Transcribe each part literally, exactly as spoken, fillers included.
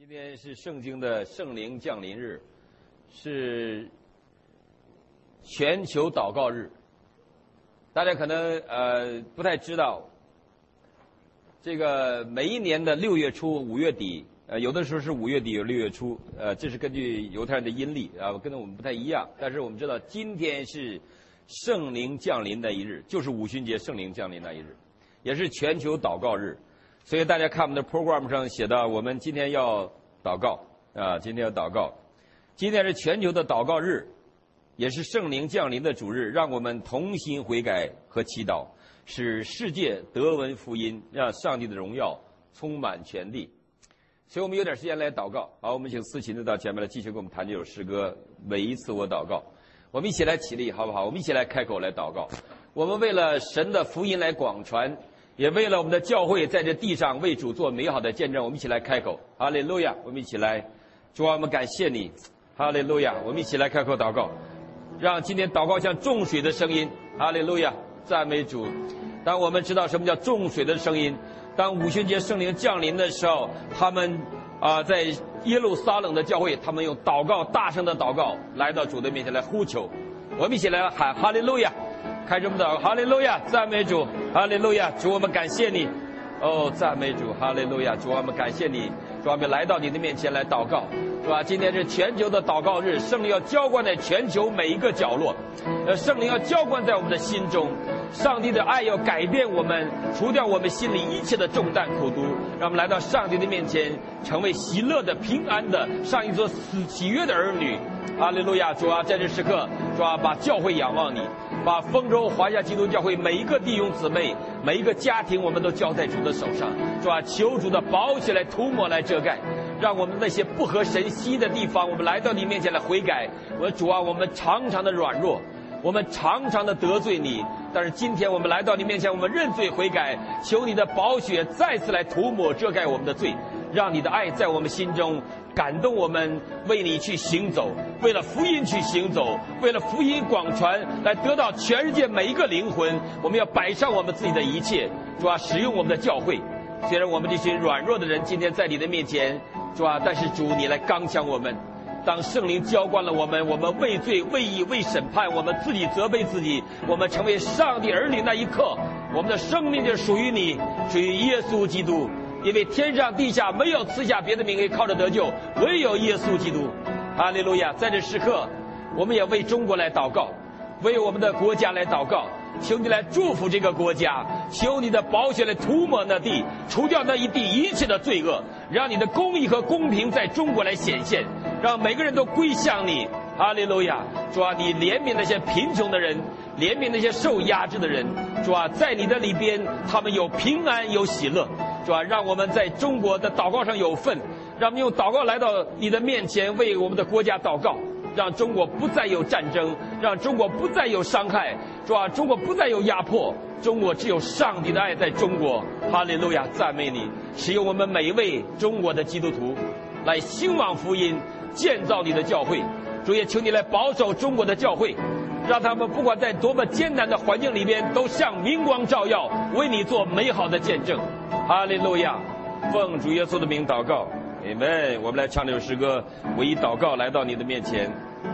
今天是圣经的圣灵降临日，是全球祷告日。大家可能呃不太知道，这个每一年的六月初、五月底，呃有的时候是五月底，有六月初，呃这是根据犹太人的阴历啊，跟我们不太一样。但是我们知道今天是圣灵降临的一日，就是五旬节圣灵降临的一日，也是全球祷告日。所以大家看我们的 program 上写到，我们今天要祷告啊，今天要祷告。今天是全球的祷告日，也是圣灵降临的主日，让我们同心悔改和祈祷，使世界得闻福音，让上帝的荣耀充满全地。所以我们有点时间来祷告。好，我们请思琴的到前面来继续给我们弹这首诗歌《每一次我祷告》。我们一起来起立，好不好？我们一起来开口来祷告。我们为了神的福音来广传，也为了我们的教会在这地上为主做美好的见证，我们一起来开口。哈利路亚！我们一起来，主啊，我们感谢你。哈利路亚！我们一起来开口祷告，让今天祷告像众水的声音。哈利路亚！赞美主。当我们知道什么叫众水的声音，当五旬节圣灵降临的时候，他们啊、呃、在耶路撒冷的教会，他们用祷告大声的祷告来到主的面前来呼求。我们一起来喊哈利路亚！开始我们祷告，哈利路亚，赞美主，哈利路亚，主我们感谢你，哦，赞美主，哈利路亚，主我们感谢你，主我们来到你的面前来祷告，是吧？今天是全球的祷告日，圣灵要浇灌在全球每一个角落，呃，圣灵要浇灌在我们的心中，上帝的爱要改变我们，除掉我们心里一切的重担苦毒，让我们来到上帝的面前，成为喜乐的、平安的，上帝所喜悦的儿女。哈利路亚，主啊，在这时刻，主啊，把教会仰望你，把丰州华夏基督教会每一个弟兄姊妹、每一个家庭，我们都交在主的手上。主啊，求主的宝血来涂抹、来遮盖，让我们那些不合神心的地方，我们来到你面前来悔改。我主啊，我们常常的软弱，我们常常的得罪你，但是今天我们来到你面前，我们认罪悔改，求你的宝血再次来涂抹遮盖我们的罪，让你的爱在我们心中感动我们，为你去行走，为了福音去行走，为了福音广传，来得到全世界每一个灵魂。我们要摆上我们自己的一切，主啊，使用我们的教会。虽然我们这群软弱的人今天在你的面前，主啊，但是主你来刚强我们。当圣灵浇灌了我们，我们为罪、为义、为审判，我们自己责备自己，我们成为上帝儿女那一刻，我们的生命就属于你，属于耶稣基督。因为天上地下没有赐下别的名可以靠着得救，唯有耶稣基督。哈利路亚！在这时刻，我们也为中国来祷告，为我们的国家来祷告，求你来祝福这个国家，求你的宝血来涂抹那地，除掉那一地一切的罪恶，让你的公义和公平在中国来显现，让每个人都归向你。哈利路亚！主啊，你怜悯那些贫穷的人，怜悯那些受压制的人。主啊，在你的里边，他们有平安，有喜乐。主啊，让我们在中国的祷告上有份，让我们用祷告来到你的面前，为我们的国家祷告，让中国不再有战争，让中国不再有伤害。主啊，中国不再有压迫，中国只有上帝的爱在中国。哈利路亚，赞美你，使用我们每一位中国的基督徒来兴旺福音，建造你的教会。主也求你来保守中国的教会，让他们不管在多么艰难的环境里边，都像明光照耀，为你做美好的见证。哈利路亚！奉主耶稣的名祷告，阿们。我们来唱这首诗歌，我以祷告来到你的面前。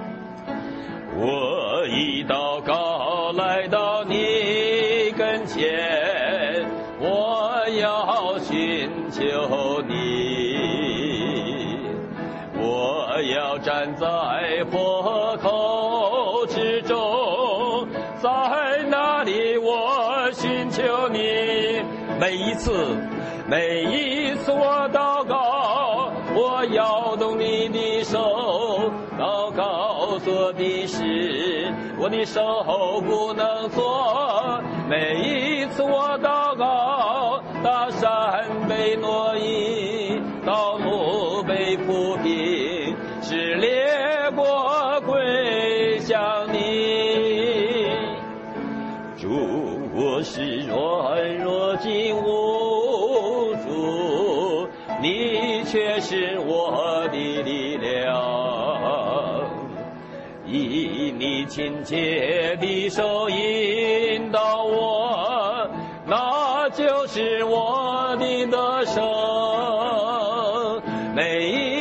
我以祷告来到你跟前，我要寻求你，我要站在破口之中，在那里我寻求你。每一次每一次我祷告，我摇动你的手，祷告做的事我的手不能做。每一次我祷告，大山被挪移，道路被铺平，使列国归向你。主，我是软弱尽无助，你却是我的力量。以你亲切的手引导我，那就是我的得胜。每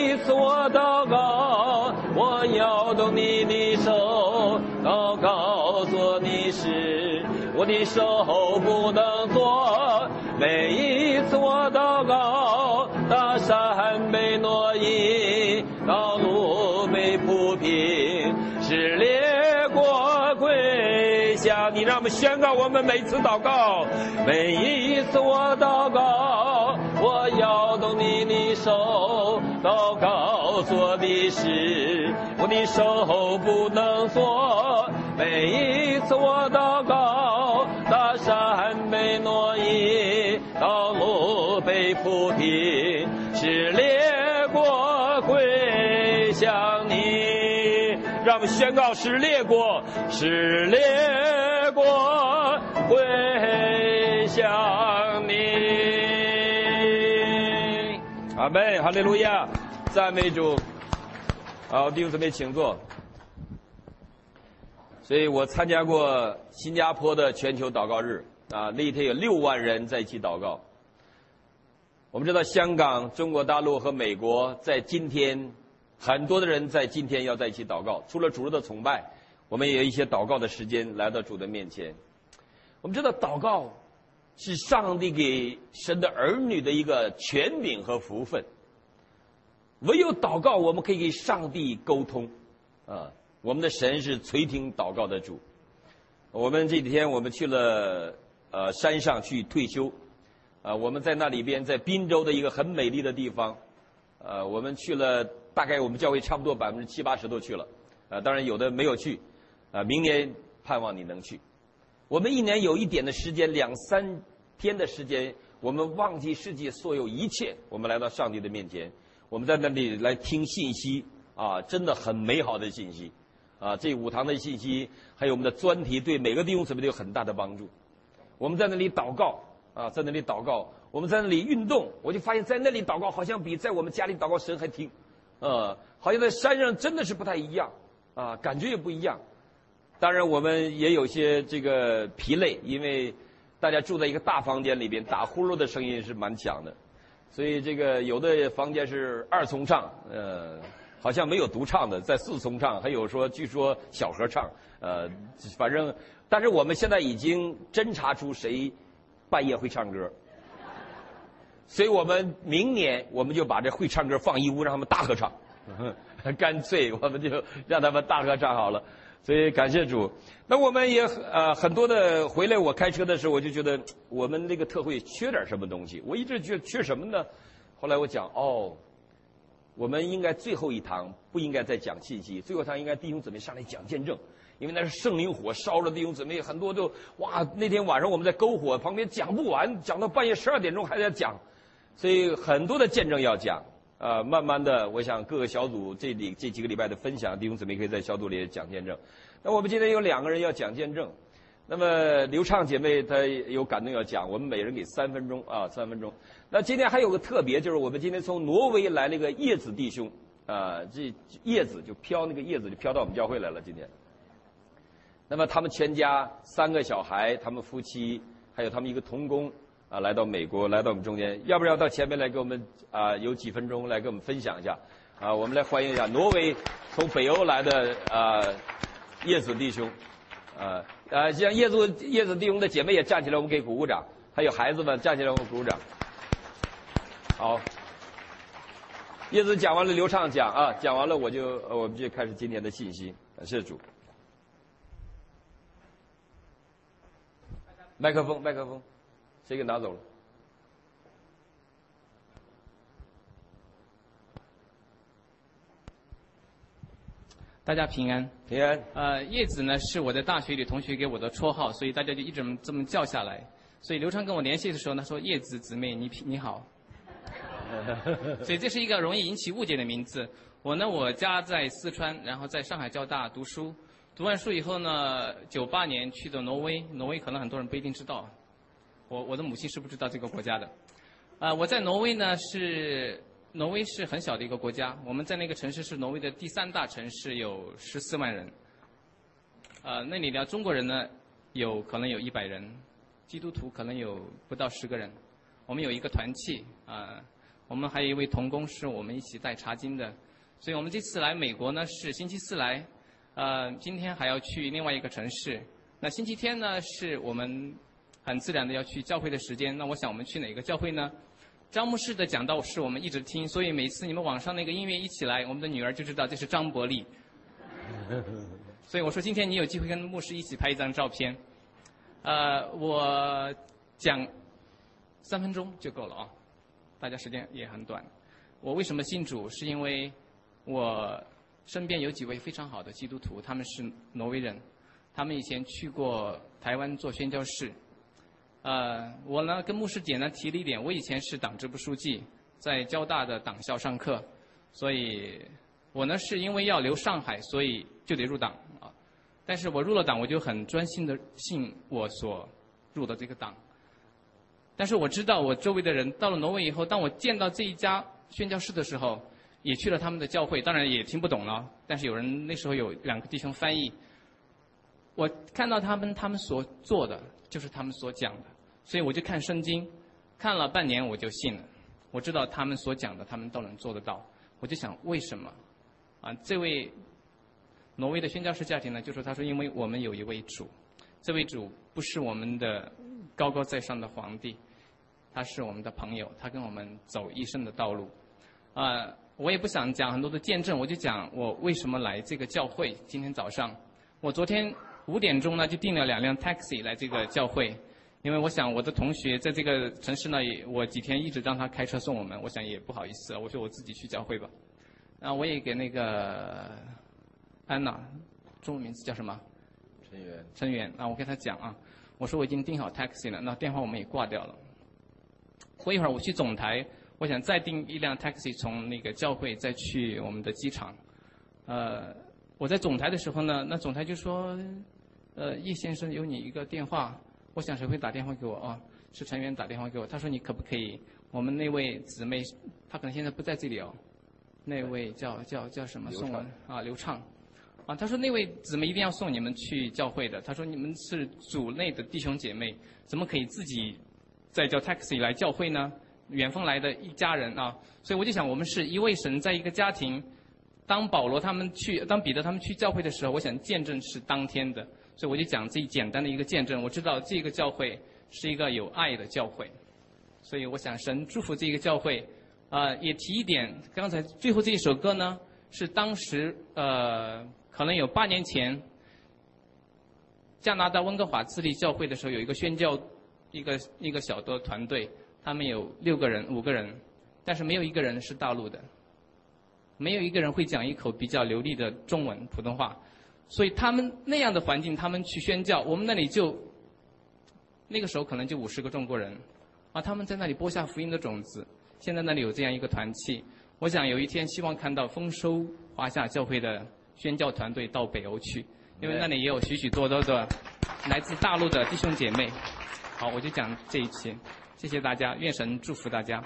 的手不能做。每一次我祷告，大山被挪移，道路被铺平，使列国归向你。让我们宣告我们每次祷告，每一次我祷告，我摇动你的手，祷告做的事我的手不能做。每一次我祷告，大山被挪移，道路被铺平，使列国归向你。让我们宣告，使列国，使列国归向你。阿们，哈利路亚，赞美主。好，弟兄姊妹请坐。所以我参加过新加坡的全球祷告日啊，那一天有六万人在一起祷告。我们知道香港、中国大陆和美国在今天，很多的人在今天要在一起祷告。除了主日的崇拜，我们也有一些祷告的时间来到主的面前。我们知道祷告是上帝给神的儿女的一个权柄和福分。唯有祷告，我们可以给上帝沟通啊。我们的神是垂听祷告的主。我们这几天我们去了呃山上去退休，啊、呃，我们在那里边在滨州的一个很美丽的地方，呃，我们去了大概我们教会差不多百分之七八十都去了，啊、呃，当然有的没有去，啊、呃，明年盼望你能去。我们一年有一点的时间，两三天的时间，我们忘记世界所有一切，我们来到上帝的面前，我们在那里来听信息啊，真的很美好的信息。啊，这五堂的信息，还有我们的专题，对每个弟兄姊妹都有很大的帮助。我们在那里祷告啊，在那里祷告，我们在那里运动，我就发现，在那里祷告好像比在我们家里祷告神还听，呃，好像在山上真的是不太一样啊，感觉也不一样。当然，我们也有些这个疲累，因为大家住在一个大房间里边，打呼噜的声音是蛮响的，所以这个有的房间是二重唱，呃。好像没有独唱的，在四重唱，还有说据说小合唱，呃，反正，但是我们现在已经侦查出谁半夜会唱歌，所以我们明年我们就把这会唱歌放一屋，让他们大合唱，干脆我们就让他们大合唱好了。所以感谢主。那我们也呃很多的回来，我开车的时候我就觉得我们那个特会缺点什么东西，我一直觉得缺什么呢？后来我讲哦。我们应该最后一堂不应该再讲信息，最后一堂应该弟兄姊妹上来讲见证，因为那是圣灵火烧着弟兄姊妹，很多都哇，那天晚上我们在篝火旁边讲不完，讲到半夜十二点钟还在讲，所以很多的见证要讲啊、呃。慢慢的，我想各个小组这里这几个礼拜的分享，弟兄姊妹可以在小组里讲见证。那我们今天有两个人要讲见证，那么刘畅姐妹她有感动要讲，我们每人给三分钟啊，三分钟。那今天还有个特别，就是我们今天从挪威来了一个叶子弟兄，啊、呃，这叶子就飘那个叶子就飘到我们教会来了。今天，那么他们全家三个小孩，他们夫妻还有他们一个童工啊、呃，来到美国，来到我们中间。要不要到前面来给我们啊、呃、有几分钟来给我们分享一下啊、呃？我们来欢迎一下挪威从北欧来的啊、呃、叶子弟兄，啊呃像叶子叶子弟兄的姐妹也站起来，我们给鼓鼓掌。还有孩子们站起来，我们鼓鼓掌。好，叶子讲完了，刘畅讲啊，讲完了我就呃我们就开始今天的信息。感谢主。麦克风，麦克风，谁给拿走了？ 大家平安， 平安。 呃，叶子呢是我在大学里同学给我的绰号，所以大家就一直这么叫下来。所以刘畅跟我联系的时候，他说：“叶子姊妹，你你好。”所以这是一个容易引起误解的名字。我呢，我家在四川，然后在上海交大读书。读完书以后呢，九八年去的挪威。挪威可能很多人不一定知道，我我的母亲是不知道这个国家的。啊、呃，我在挪威呢是挪威是很小的一个国家，我们在那个城市是挪威的第三大城市，有十四万人。呃，那里的中国人呢，有可能有一百人，基督徒可能有不到十个人。我们有一个团契啊。呃我们还有一位同工是我们一起带查经的，所以我们这次来美国呢是星期四来，呃，今天还要去另外一个城市， 那星期天呢，是我们很自然的要去教会的时间。那我想我们去哪个教会呢？张牧师的讲道是我们一直听，所以每次你们网上那个音乐一起来，我们的女儿就知道这是张伯利。所以我说今天你有机会跟牧师一起拍一张照片。呃，我讲三分钟就够了啊，大家时间也很短。我为什么信主？是因为我身边有几位非常好的基督徒，他们是挪威人，他们以前去过台湾做宣教士。呃，我呢跟牧师简单提了一点，我以前是党支部书记，在交大的党校上课，所以我呢是因为要留上海，所以就得入党啊。但是我入了党，我就很专心的信我所入的这个党。但是我知道我周围的人到了挪威以后，当我见到这一家宣教士的时候，也去了他们的教会，当然也听不懂了，但是有人那时候有两个弟兄翻译。我看到他们他们所做的就是他们所讲的，所以我就看圣经，看了半年我就信了。我知道他们所讲的他们都能做得到，我就想为什么？啊，这位挪威的宣教士家庭呢，就说他说因为我们有一位主，这位主不是我们的高高在上的皇帝，他是我们的朋友，他跟我们走一生的道路。啊、呃，我也不想讲很多的见证，我就讲我为什么来这个教会。今天早上，我昨天五点钟呢就订了两辆 taxi 来这个教会，因为我想我的同学在这个城市呢，我几天一直让他开车送我们，我想也不好意思，我说我自己去教会吧。啊，我也给那个安娜，中文名字叫什么？ 陈元。 陈元啊，我跟他讲啊，我说我已经订好 taxi 了，那电话我们也挂掉了。过一会儿我去总台，我想再订一辆 taxi 从那个教会再去我们的机场。呃，我在总台的时候呢，那总台就说，呃，叶先生有你一个电话，我想谁会打电话给我啊？是陈元打电话给我，他说你可不可以，我们那位姊妹，她可能现在不在这里哦。那位叫叫叫什么？宋文啊，刘畅，啊，他说那位姊妹一定要送你们去教会的。他说你们是主内的弟兄姐妹，怎么可以自己再叫 taxi 来教会呢？远方来的一家人啊，所以我就想，我们是一位神在一个家庭。当保罗他们去，当彼得他们去教会的时候，我想见证是当天的，所以我就讲这简单的一个见证。我知道这个教会是一个有爱的教会，所以我想神祝福这个教会。啊、呃，也提一点，刚才最后这一首歌呢，是当时呃，可能有八年前，加拿大温哥华自立教会的时候，有一个宣教，一个一个小的团队，他们有六个人、五个人，但是没有一个人是大陆的，没有一个人会讲一口比较流利的中文普通话，所以他们那样的环境，他们去宣教，我们那里就那个时候可能就五十个中国人，啊，他们在那里播下福音的种子。现在那里有这样一个团契，我想有一天希望看到丰收华夏教会的宣教团队到北欧去，因为那里也有许许多多的来自大陆的弟兄姐妹。好，我就讲这一期，谢谢大家，愿神祝福大家。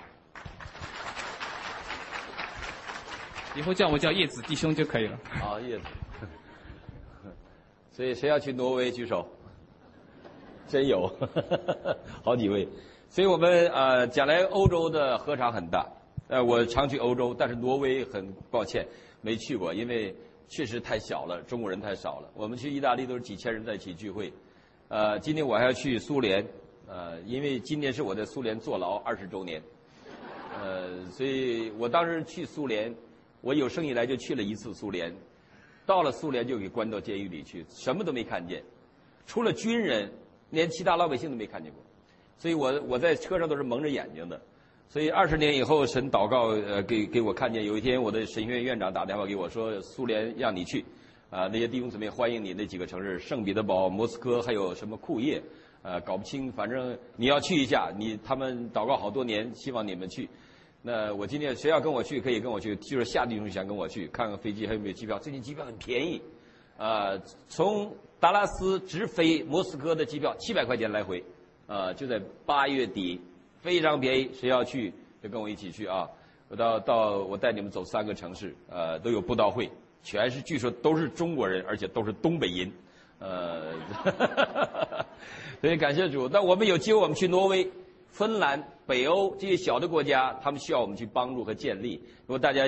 以后叫我叫叶子弟兄就可以了。 好，叶子。所以谁要去挪威举手？真有，好几位。所以我们呃讲来欧洲的合场很大，呃我常去欧洲，但是挪威很抱歉没去过，因为确实太小了，中国人太少了。我们去意大利都是几千人在一起聚会，呃今年我还要去苏联，呃因为今年是我在苏联坐牢二十周年，呃所以我当时去苏联，我有生以来就去了一次苏联，到了苏联就给关到监狱里去，什么都没看见，除了军人，连其他老百姓都没看见过。所以我我在车上都是蒙着眼睛的，所以二十年以后，神祷告呃给给我看见，有一天我的神学院院长打电话给我说，苏联让你去，啊那些弟兄姊妹欢迎你那几个城市，圣彼得堡、莫斯科还有什么库页，呃搞不清，反正你要去一下，你他们祷告好多年，希望你们去。那我今天谁要跟我去可以跟我去，就是夏弟兄想跟我去看看飞机还有没有机票，最近机票很便宜，啊从达拉斯直飞莫斯科的机票七百块钱来回。呃，就在八月底，非常便宜，谁要去就跟我一起去啊！我到到我带你们走三个城市，呃，都有布道会，全是据说都是中国人，而且都是东北人，呃，所以感谢主。但我们有机会，我们去挪威、芬兰、北欧这些小的国家，他们需要我们去帮助和建立。如果大家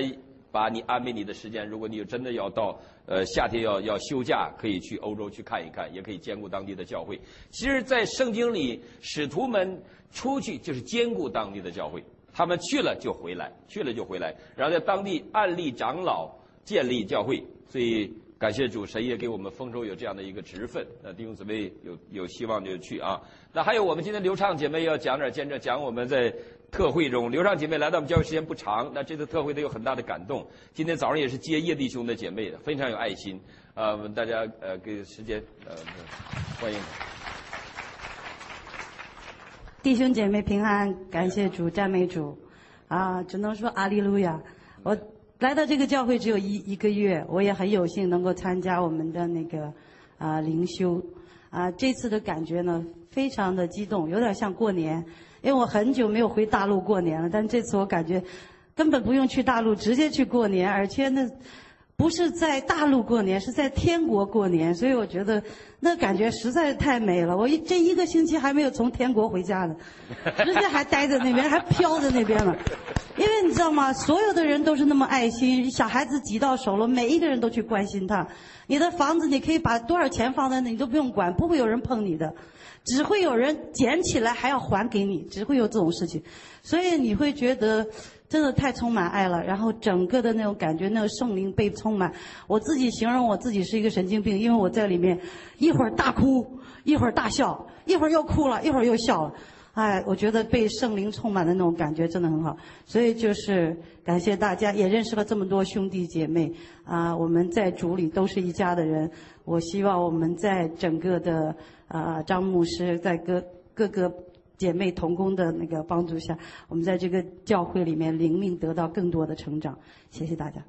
把你安排你的时间，如果你有真的要到呃夏天要要休假，可以去欧洲去看一看，也可以兼顾当地的教会。其实，在圣经里，使徒们出去就是兼顾当地的教会，他们去了就回来，去了就回来，然后在当地按立长老，建立教会。所以感谢主，神也给我们丰收有这样的一个职分。那弟兄姊妹有有希望就去啊。那还有我们今天刘畅姐妹要讲点见证，讲我们在特会中，刘畅姐妹来到我们教会时间不长，那这次特会都有很大的感动。今天早上也是接叶弟兄的姐妹的，非常有爱心。呃，大家呃给时间呃欢迎。 弟兄姐妹平安，感谢主，赞美主，啊，只能说阿利路亚。我来到这个教会只有一一个月，我也很有幸能够参加我们的那个啊灵修，啊，这次的感觉呢非常的激动，有点像过年，因为我很久没有回大陆过年了，但这次我感觉根本不用去大陆，直接去过年，而且那不是在大陆过年，是在天国过年，所以我觉得那感觉实在是太美了。我一这一个星期还没有从天国回家呢，直接还待在那边，还飘在那边了。因为你知道吗？所有的人都是那么爱心，小孩子挤到手了，每一个人都去关心他。你的房子你可以把多少钱放在那，你都不用管，不会有人碰你的，只会有人捡起来还要还给你，只会有这种事情。所以你会觉得真的太充满爱了，然后整个的那种感觉，那个圣灵被充满。我自己形容我自己是一个神经病，因为我在里面一会儿大哭，一会儿大笑，一会儿又哭了，一会儿又笑了。哎，我觉得被圣灵充满的那种感觉真的很好，所以就是感谢大家，也认识了这么多兄弟姐妹啊，我们在主里都是一家的人。我希望我们在整个的啊张牧师在各各个姐妹同工的那个帮助下，我们在这个教会里面灵命得到更多的成长。谢谢大家。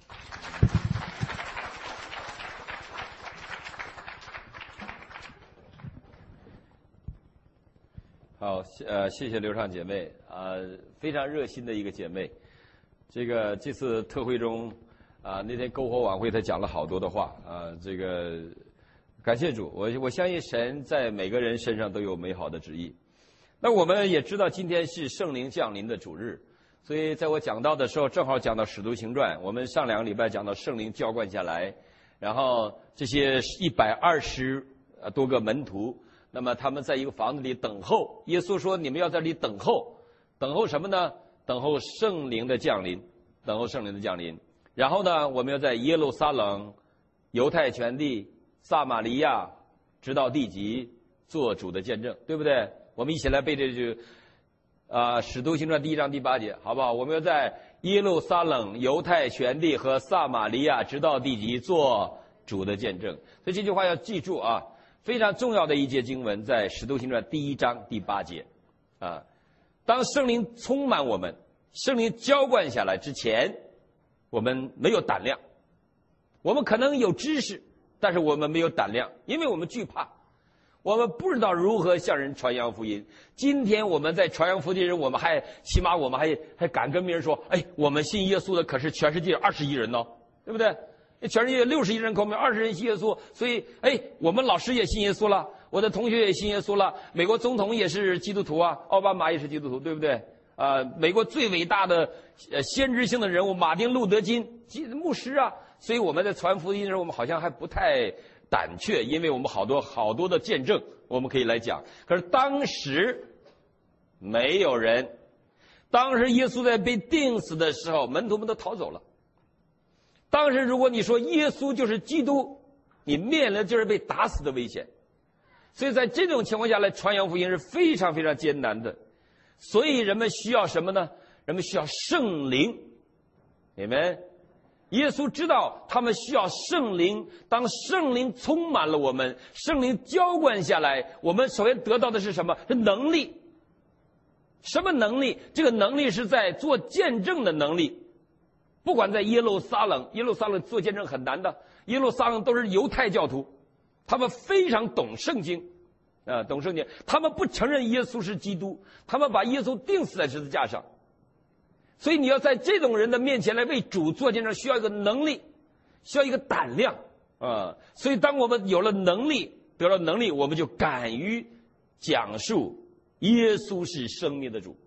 好，呃，谢谢刘畅姐妹啊、呃，非常热心的一个姐妹。这个这次特会中啊、呃，那天篝火晚会她讲了好多的话啊、呃，这个感谢主，我我相信神在每个人身上都有美好的旨意。那我们也知道今天是圣灵降临的主日，所以在我讲到的时候，正好讲到《使徒行传》，我们上两个礼拜讲到圣灵浇灌下来，然后这些一百二十多个门徒。那么他们在一个房子里等候，耶稣说：“你们要在这里等候，等候什么呢？等候圣灵的降临，等候圣灵的降临。然后呢，我们要在耶路撒冷、犹太全地、撒玛利亚，直到地极，做主的见证，对不对？我们一起来背这句啊，呃《使徒行传》第一章第八节，好不好？我们要在耶路撒冷、犹太全地和撒玛利亚，直到地极，做主的见证。所以这句话要记住啊。”非常重要的一节经文在《使徒行传》第一章第八节，啊，当圣灵充满我们，圣灵浇灌下来之前，我们没有胆量，我们可能有知识，但是我们没有胆量，因为我们惧怕，我们不知道如何向人传扬福音。今天我们在传扬福音人，我们还起码我们还还敢跟别人说，哎，我们信耶稣的可是全世界二十亿人呢，对不对？全世界六十亿人口，没有二十人信耶稣，所以，哎，我们老师也信耶稣了，我的同学也信耶稣了，美国总统也是基督徒啊，奥巴马也是基督徒，对不对？啊、呃，美国最伟大的呃先知性的人物马丁路德金牧师啊，所以我们在传福音的时候，我们好像还不太胆怯，因为我们好多好多的见证我们可以来讲。可是当时没有人，当时耶稣在被钉死的时候，门徒们都逃走了。当时如果你说耶稣就是基督，你面临的就是被打死的危险。所以在这种情况下来传扬福音是非常非常艰难的。所以人们需要什么呢？人们需要圣灵。你们耶稣知道他们需要圣灵，当圣灵充满了我们，圣灵浇灌下来，我们首先得到的是什么？是能力。什么能力？这个能力是在做见证的能力。不管在耶路撒冷，耶路撒冷做见证很难的，耶路撒冷都是犹太教徒，他们非常懂圣经，啊、呃，懂圣经，他们不承认耶稣是基督，他们把耶稣钉死在十字架上，所以你要在这种人的面前来为主做见证，需要一个能力，需要一个胆量啊、呃。所以当我们有了能力，得了能力，我们就敢于讲述耶稣是生命的主。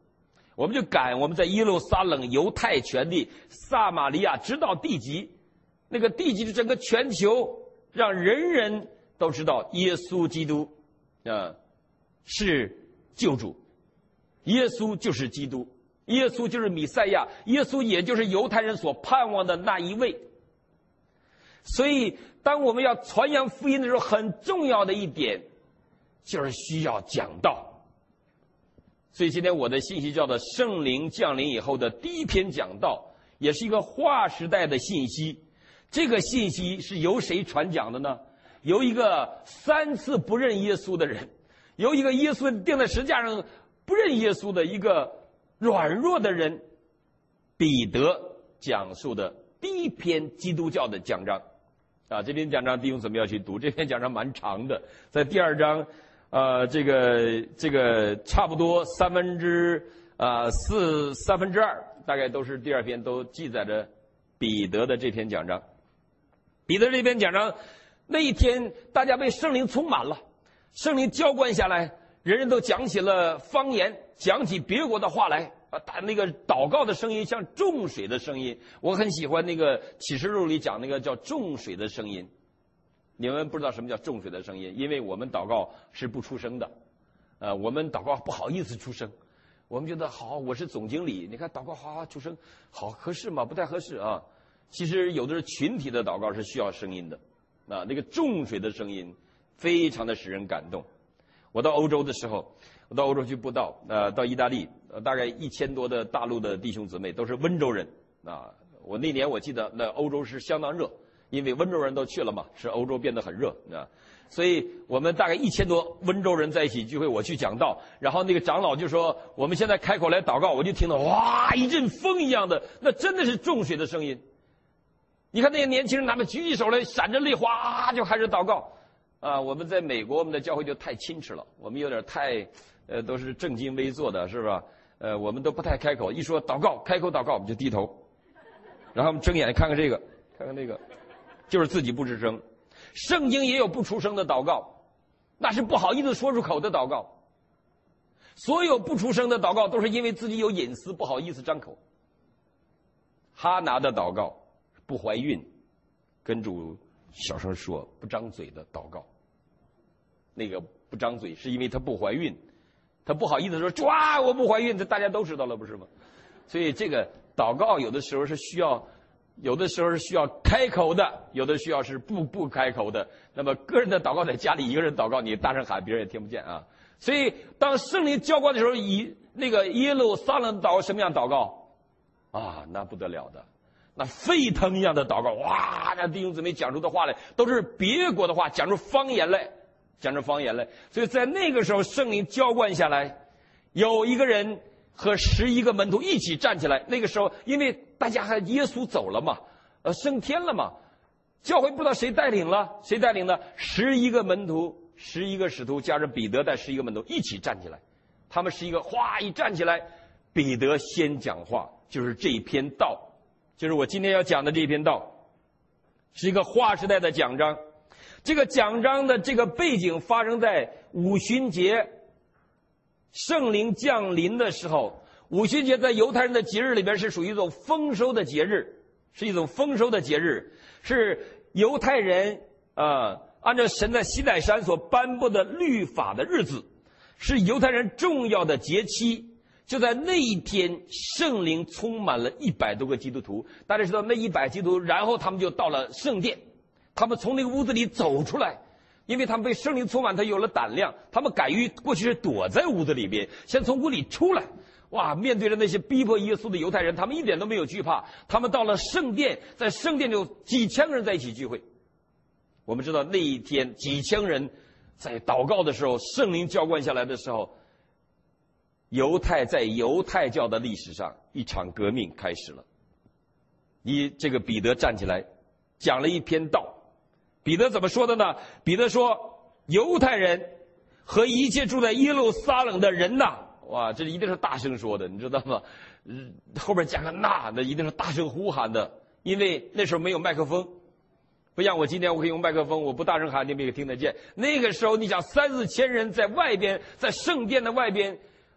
我们就赶我们在耶路撒冷、犹太全地、撒玛利亚，直到地极，那个地极是整个全球，让人人都知道耶稣基督啊、呃、是救主，耶稣就是基督，耶稣就是弥赛亚，耶稣也就是犹太人所盼望的那一位。所以当我们要传扬福音的时候，很重要的一点就是需要讲道。所以今天我的信息叫做圣灵降临以后的第一篇讲道，也是一个划时代的信息。这个信息是由谁传讲的呢？由一个三次不认耶稣的人，由一个耶稣钉在十字架上不认耶稣的一个软弱的人彼得讲述的第一篇基督教的讲章啊。这篇讲章弟兄姊妹要去读，这篇讲章蛮长的，在第二章呃，这个这个差不多三分之啊四三分之二，大概都是第二篇，都记载着彼得的这篇讲章。彼得这篇讲章，那一天大家被圣灵充满了，圣灵浇灌下来，人人都讲起了方言，讲起别国的话来啊，那个祷告的声音像众水的声音。我很喜欢那个启示录里讲那个叫众水的声音。你们不知道什么叫众水的声音，因为我们祷告是不出声的，呃，我们祷告不好意思出声，我们觉得好，我是总经理，你看祷告哗哗出声，好合适吗？不太合适啊。其实有的是群体的祷告是需要声音的，啊，那个众水的声音非常的使人感动。我到欧洲的时候，我到欧洲去布道，呃，到意大利，呃，大概一千多的大陆的弟兄姊妹都是温州人啊。我那年我记得那欧洲是相当热。因为温州人都去了嘛，使欧洲变得很热啊，所以我们大概一千多温州人在一起聚会，我去讲道，然后那个长老就说我们现在开口来祷告，我就听到哇一阵风一样的，那真的是众水的声音。你看那些年轻人，他们举起手来，闪着泪哗就开始祷告啊。我们在美国，我们的教会就太矜持了，我们有点太呃都是正襟危坐的，是吧？呃，我们都不太开口，一说祷告，开口祷告我们就低头，然后我们睁眼看看这个，看看那个。就是自己不吱声。圣经也有不出声的祷告，那是不好意思说出口的祷告。所有不出声的祷告都是因为自己有隐私，不好意思张口。哈拿的祷告不怀孕，跟主小声说，不张嘴的祷告。那个不张嘴是因为她不怀孕，她不好意思说哇我不怀孕，这大家都知道了不是吗？所以这个祷告有的时候是需要有的时候是需要开口的，有的需要是不不开口的。那么个人的祷告，在家里一个人祷告，你大声喊，别人也听不见啊。所以当圣灵浇灌的时候，以那个耶路撒冷祷告什么样祷告啊？那不得了的，那沸腾一样的祷告，哇！那弟兄姊妹讲出的话来，都是别国的话，讲出方言来，讲出方言来。所以在那个时候，圣灵浇灌下来，有一个人和十一个门徒一起站起来。那个时候，因为大家还耶稣走了嘛，呃，升天了嘛，教会不知道谁带领了，谁带领的？十一个门徒，十一个使徒加上彼得带十一个门徒一起站起来。他们十一个哗一站起来，彼得先讲话，就是这一篇道，就是我今天要讲的这一篇道，是一个划时代的讲章。这个讲章的这个背景发生在五旬节，圣灵降临的时候。五旬节在犹太人的节日里边是属于一种丰收的节日，是一种丰收的节日，是犹太人呃按照神在西乃山所颁布的律法的日子，是犹太人重要的节期。就在那一天，圣灵充满了一百多个基督徒。大家知道那一百基督徒，然后他们就到了圣殿，他们从那个屋子里走出来，因为他们被圣灵充满，他有了胆量，他们敢于过去是躲在屋子里边，先从屋里出来。哇！面对着那些逼迫耶稣的犹太人，他们一点都没有惧怕。他们到了圣殿，在圣殿就几千个人在一起聚会。我们知道那一天几千人在祷告的时候，圣灵浇灌下来的时候，犹太在犹太教的历史上一场革命开始了。一这个彼得站起来讲了一篇道。彼得怎么说的呢？彼得说，犹太人和一切住在耶路撒冷的人呐，哇，这一定是大声说的，你知道吗？后边加个那，那一定是大声呼喊的，因为那时候没有麦克风，不像我今天我可以用麦克风，我不大声喊你们也听得见。那个时候你想三四千人在外边，在圣殿的外边，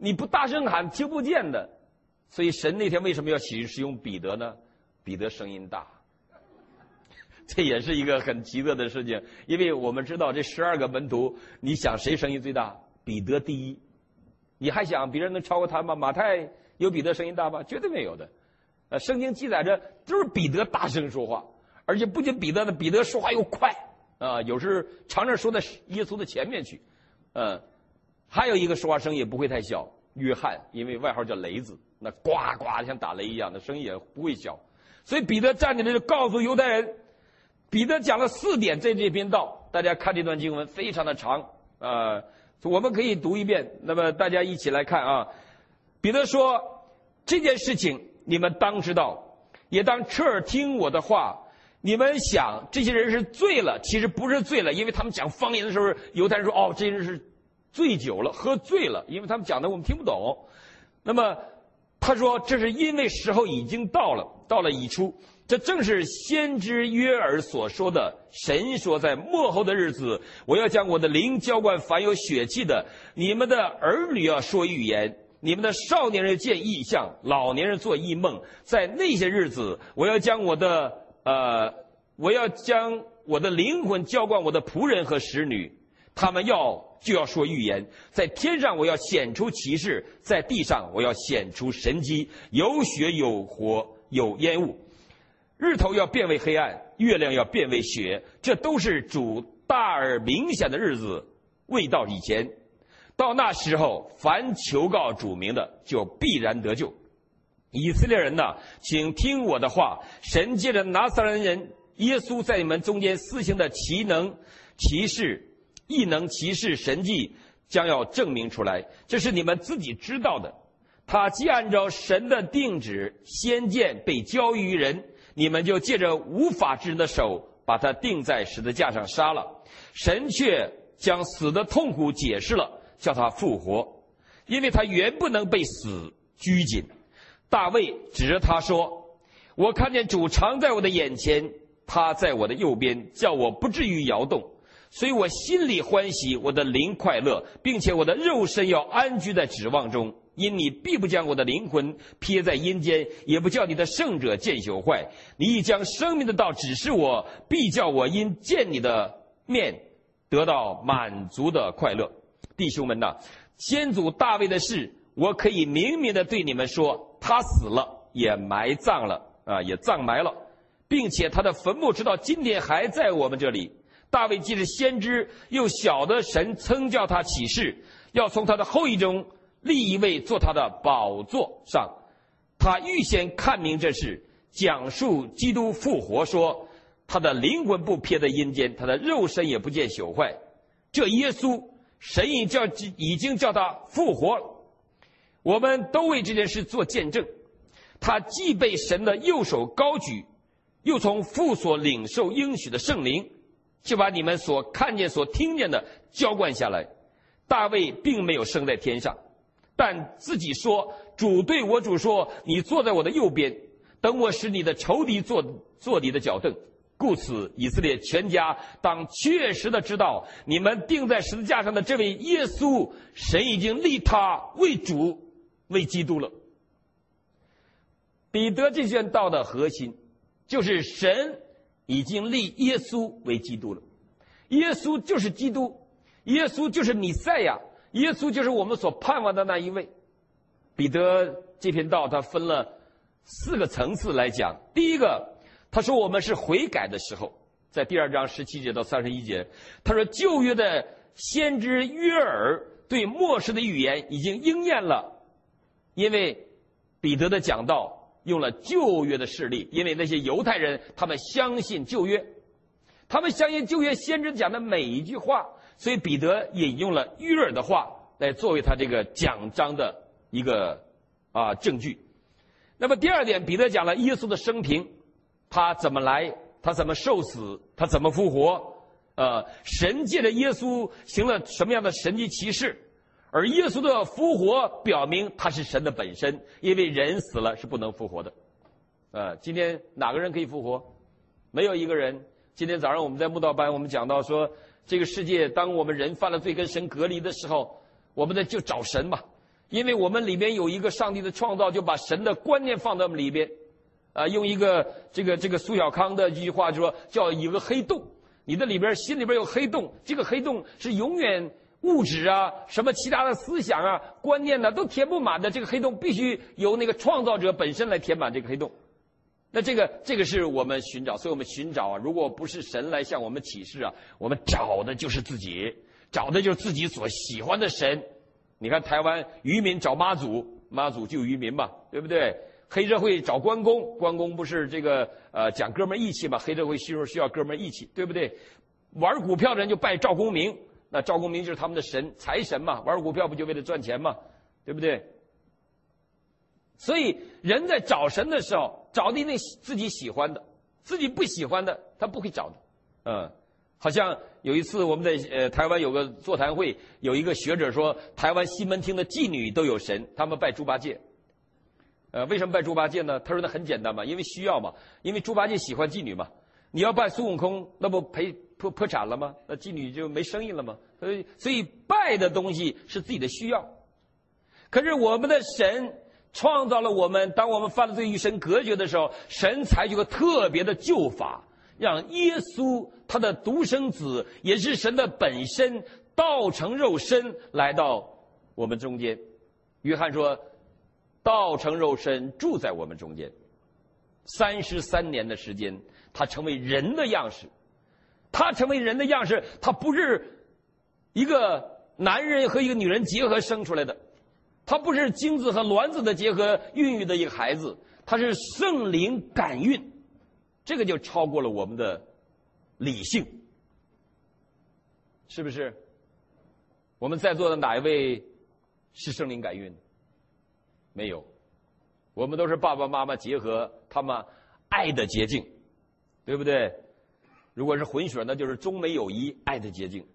你不大声喊听不见的。所以神那天为什么要启示使用彼得呢？彼得声音大，这也是一个很奇特的事情。因为我们知道这十二个门徒，你想谁声音最大？彼得第一。你还想别人能超过他吗？马太有彼得声音大吗？绝对没有的。呃，圣经记载着都是彼得大声说话，而且不仅彼得的彼得说话又快啊、呃，有时常常说到耶稣的前面去。嗯、呃，还有一个说话声也不会太小，约翰，因为外号叫雷子，那呱呱像打雷一样的声音也不会小。所以彼得站起来就告诉犹太人，彼得讲了四点在这篇道，大家看这段经文非常的长啊。呃我们可以读一遍，那么大家一起来看啊。彼得说：“这件事情你们当知道，也当侧耳听我的话。你们想这些人是醉了，其实不是醉了，因为他们讲方言的时候，犹太人说：哦，这些人是醉酒了，喝醉了，因为他们讲的我们听不懂。那么他说，这是因为时候已经到了，到了已出。”这正是先知约珥所说的，神说在末后的日子，我要将我的灵浇灌凡有血气的，你们的儿女要说预言，你们的少年人见异象，老年人做异梦。在那些日子，我要将我的呃，我要将我的灵魂浇灌我的仆人和使女，他们要就要说预言。在天上我要显出奇事，在地上我要显出神迹，有血有火有烟雾。日头要变为黑暗，月亮要变为血，这都是主大而明显的日子未到以前。到那时候，凡求告主名的，就必然得救。以色列人呐，请听我的话，神借着拿撒勒人耶稣在你们中间施行的奇能、奇事、异能、奇事、神迹，将要证明出来，这是你们自己知道的。他既按照神的定旨，先见被交于人，你们就借着无法之人的手把他钉在十字架上杀了。神却将死的痛苦解释了，叫他复活，因为他原不能被死拘谨。大卫指着他说：我看见主常在我的眼前，他在我的右边，叫我不至于摇动。所以我心里欢喜，我的灵快乐，并且我的肉身要安居在指望中。因你必不将我的灵魂撇在阴间，也不叫你的圣者见朽坏。你已将生命的道指示我，必叫我因见你的面得到满足的快乐。弟兄们呐，先祖大卫的事，我可以明明的对你们说，他死了，也埋葬了啊，也葬埋了，并且他的坟墓直到今天还在我们这里。大卫既是先知，又晓得神曾叫他起誓，要从他的后裔中立一位做他的宝座上。他预先看明这事，讲述基督复活，说他的灵魂不撇在阴间，他的肉身也不见朽坏。这耶稣，神已叫已经叫他复活了，我们都为这件事做见证。他既被神的右手高举，又从父所领受应许的圣灵，就把你们所看见所听见的浇灌下来。大卫并没有升在天上，但自己说，主对我主说，你坐在我的右边，等我使你的仇敌坐坐你的脚凳。故此以色列全家当确实的知道，你们钉在十字架上的这位耶稣，神已经立他为主为基督了。彼得这卷道的核心就是神已经立耶稣为基督了。耶稣就是基督，耶稣就是弥赛亚，耶稣就是我们所盼望的那一位。彼得这篇道他分了四个层次来讲。第一个，他说我们是悔改的时候，在第二章十七节到三十一节，他说旧约的先知约珥对末世的预言已经应验了，因为彼得的讲道用了旧约的事例，因为那些犹太人他们相信旧约，他们相信旧约先知讲的每一句话，所以彼得引用了约珥的话来作为他这个讲章的一个啊证据。那么第二点，彼得讲了耶稣的生平，他怎么来，他怎么受死，他怎么复活，呃，神借着耶稣行了什么样的神迹奇事，而耶稣的复活表明他是神的本身，因为人死了是不能复活的。呃，今天哪个人可以复活？没有一个人。今天早上我们在慕道班我们讲到说，这个世界当我们人犯了罪跟神隔离的时候，我们呢就找神嘛， 因为我们里边有一个上帝的创造，就把神的观念放在我们里边。啊，用一个这个这个苏小康的一句话说，叫有个黑洞，你的里边心里边有黑洞，这个黑洞是永远物质啊，什么其他的思想啊、观念呢、啊、都填不满的，这个黑洞必须由那个创造者本身来填满这个黑洞。那这个这个是我们寻找，所以我们寻找啊，如果不是神来向我们启示啊，我们找的就是自己，找的就是自己所喜欢的神。你看台湾渔民找妈祖，妈祖救渔民嘛，对不对？黑社会找关公，关公不是这个呃讲哥们义气嘛？黑社会需要需要哥们义气，对不对？玩股票的人就拜赵公明，那赵公明就是他们的神，财神嘛。玩股票不就为了赚钱嘛？对不对？所以人在找神的时候，找的那自己喜欢的，自己不喜欢的他不会找的。嗯，好像有一次我们在呃台湾有个座谈会，有一个学者说，台湾西门町的妓女都有神，他们拜猪八戒。呃，为什么拜猪八戒呢？他说那很简单嘛，因为需要嘛，因为猪八戒喜欢妓女嘛。你要拜孙悟空，那不赔破破产了吗？那妓女就没生意了吗？所以，所以拜的东西是自己的需要。可是我们的神创造了我们，当我们犯了罪与神隔绝的时候，神采取个特别的救法，让耶稣他的独生子，也是神的本身，道成肉身来到我们中间。约翰说，道成肉身住在我们中间，三十三年的时间，他成为人的样式。他成为人的样式，他不是一个男人和一个女人结合生出来的，他不是精子和卵子的结合孕育的一个孩子，他是圣灵感孕，这个就超过了我们的理性，是不是？我们在座的哪一位是圣灵感孕？没有，我们都是爸爸妈妈结合他们爱的捷径，对不对？如果是混血，那就是中美友谊爱的捷径。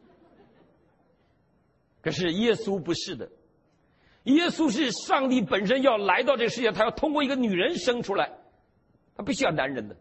可是耶稣不是的，耶稣是上帝本身要来到这个世界，他要通过一个女人生出来，他必须要男人的。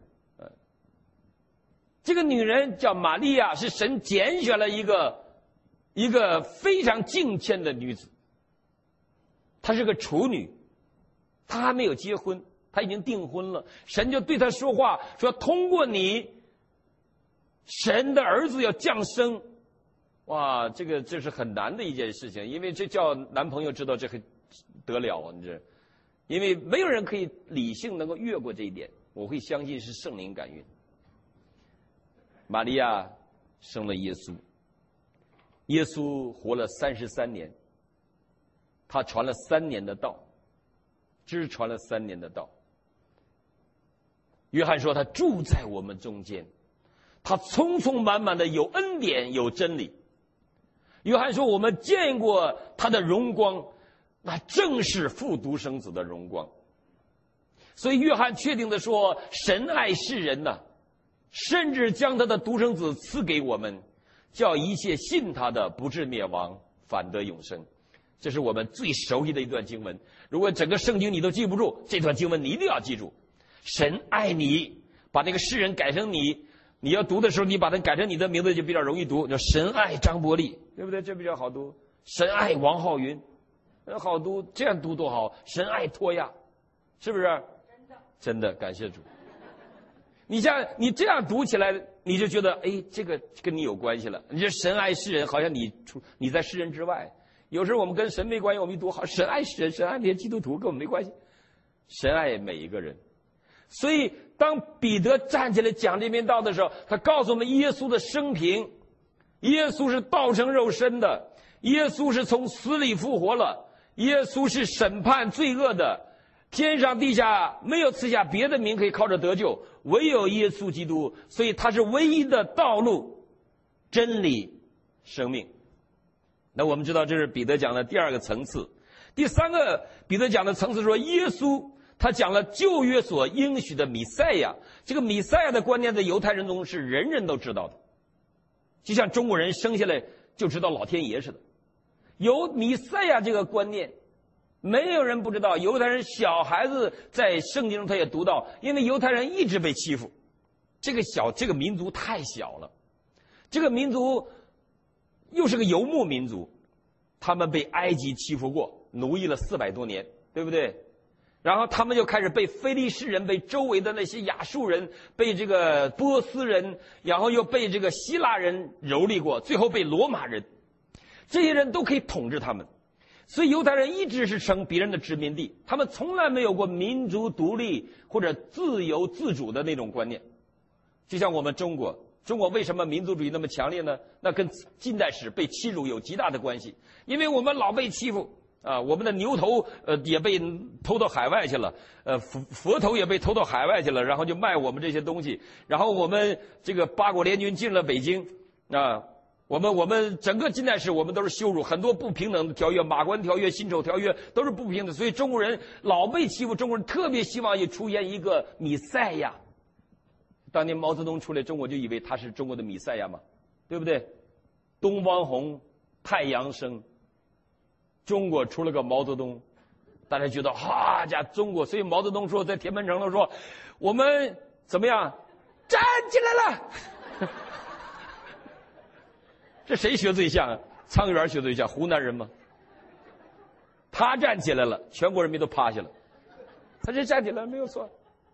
这个女人叫玛利亚，是神拣选了一个一个非常敬虔的女子。她是个处女，她还没有结婚，她已经订婚了。神就对她说话，说通过你，神的儿子要降生。哇，这个这是很难的一件事情，因为这叫男朋友知道这很得了啊！你这，因为没有人可以理性能够越过这一点。我会相信是圣灵感孕。玛利亚生了耶稣，耶稣活了三十三年。他传了三年的道，只传了三年的道。约翰说他住在我们中间，他充充满满的有恩典有真理。约翰说我们见过他的荣光，那正是父独生子的荣光。所以约翰确定的说，神爱世人呐，甚至将他的独生子赐给我们，叫一切信他的不至灭亡，反得永生。这是我们最熟悉的一段经文。如果整个圣经你都记不住，这段经文你一定要记住。神爱你，把那个诗人改成你，你要读的时候，你把它改成你的名字就比较容易读。叫神爱张伯利，对不对？这比较好读。神爱王浩云，好读，这样读多好。神爱托亚，是不是？真的，真的，感谢主。你像你这样读起来，你就觉得哎，这个跟你有关系了。你这神爱世人，好像你出你在世人之外。有时候我们跟神没关系，我们一读好，神爱世人，神爱那些基督徒跟我们没关系，神爱每一个人。所以当彼得站起来讲这篇道的时候，他告诉我们耶稣的生平，耶稣是道成肉身的，耶稣是从死里复活了，耶稣是审判罪恶的，天上地下没有赐下别的名可以靠着得救，唯有耶稣基督，所以他是唯一的道路、真理、生命。那我们知道这是彼得讲的第二个层次。第三个彼得讲的层次说，耶稣他讲了旧约所应许的弥赛亚。这个弥赛亚的观念在犹太人中是人人都知道的，就像中国人生下来就知道老天爷似的。有弥赛亚这个观念，没有人不知道。犹太人小孩子在圣经中他也读到，因为犹太人一直被欺负，这个小这个民族太小了，这个民族又是个游牧民族，他们被埃及欺负过， 奴役了四百多年，对不对？然后他们就开始被非利士人、被周围的那些亚述人、被这个波斯人，然后又被这个希腊人蹂躏过，最后被罗马人，这些人都可以统治他们。所以犹太人一直是成别人的殖民地，他们从来没有过民族独立或者自由自主的那种观念。就像我们中国，中国为什么民族主义那么强烈呢？那跟近代史被欺辱有极大的关系，因为我们老被欺负啊，我们的牛头呃也被偷到海外去了，呃佛佛头也被偷到海外去了，然后就卖我们这些东西，然后我们这个八国联军进了北京啊。我们我们整个近代史，我们都是羞辱，很多不平等的条约，马关条约、辛丑条约都是不平等，所以中国人老被欺负。中国人特别希望也出现一个弥赛亚。当年毛泽东出来，中国就以为他是中国的弥赛亚嘛，对不对？东方红，太阳升，中国出了个毛泽东，大家觉得哈家中国，所以毛泽东说在天安门城的说，我们怎么样，站起来了。这谁学最像啊？苍原学最像，湖南人吗？他站起来了，全国人民都趴下了。他这站起来没有错。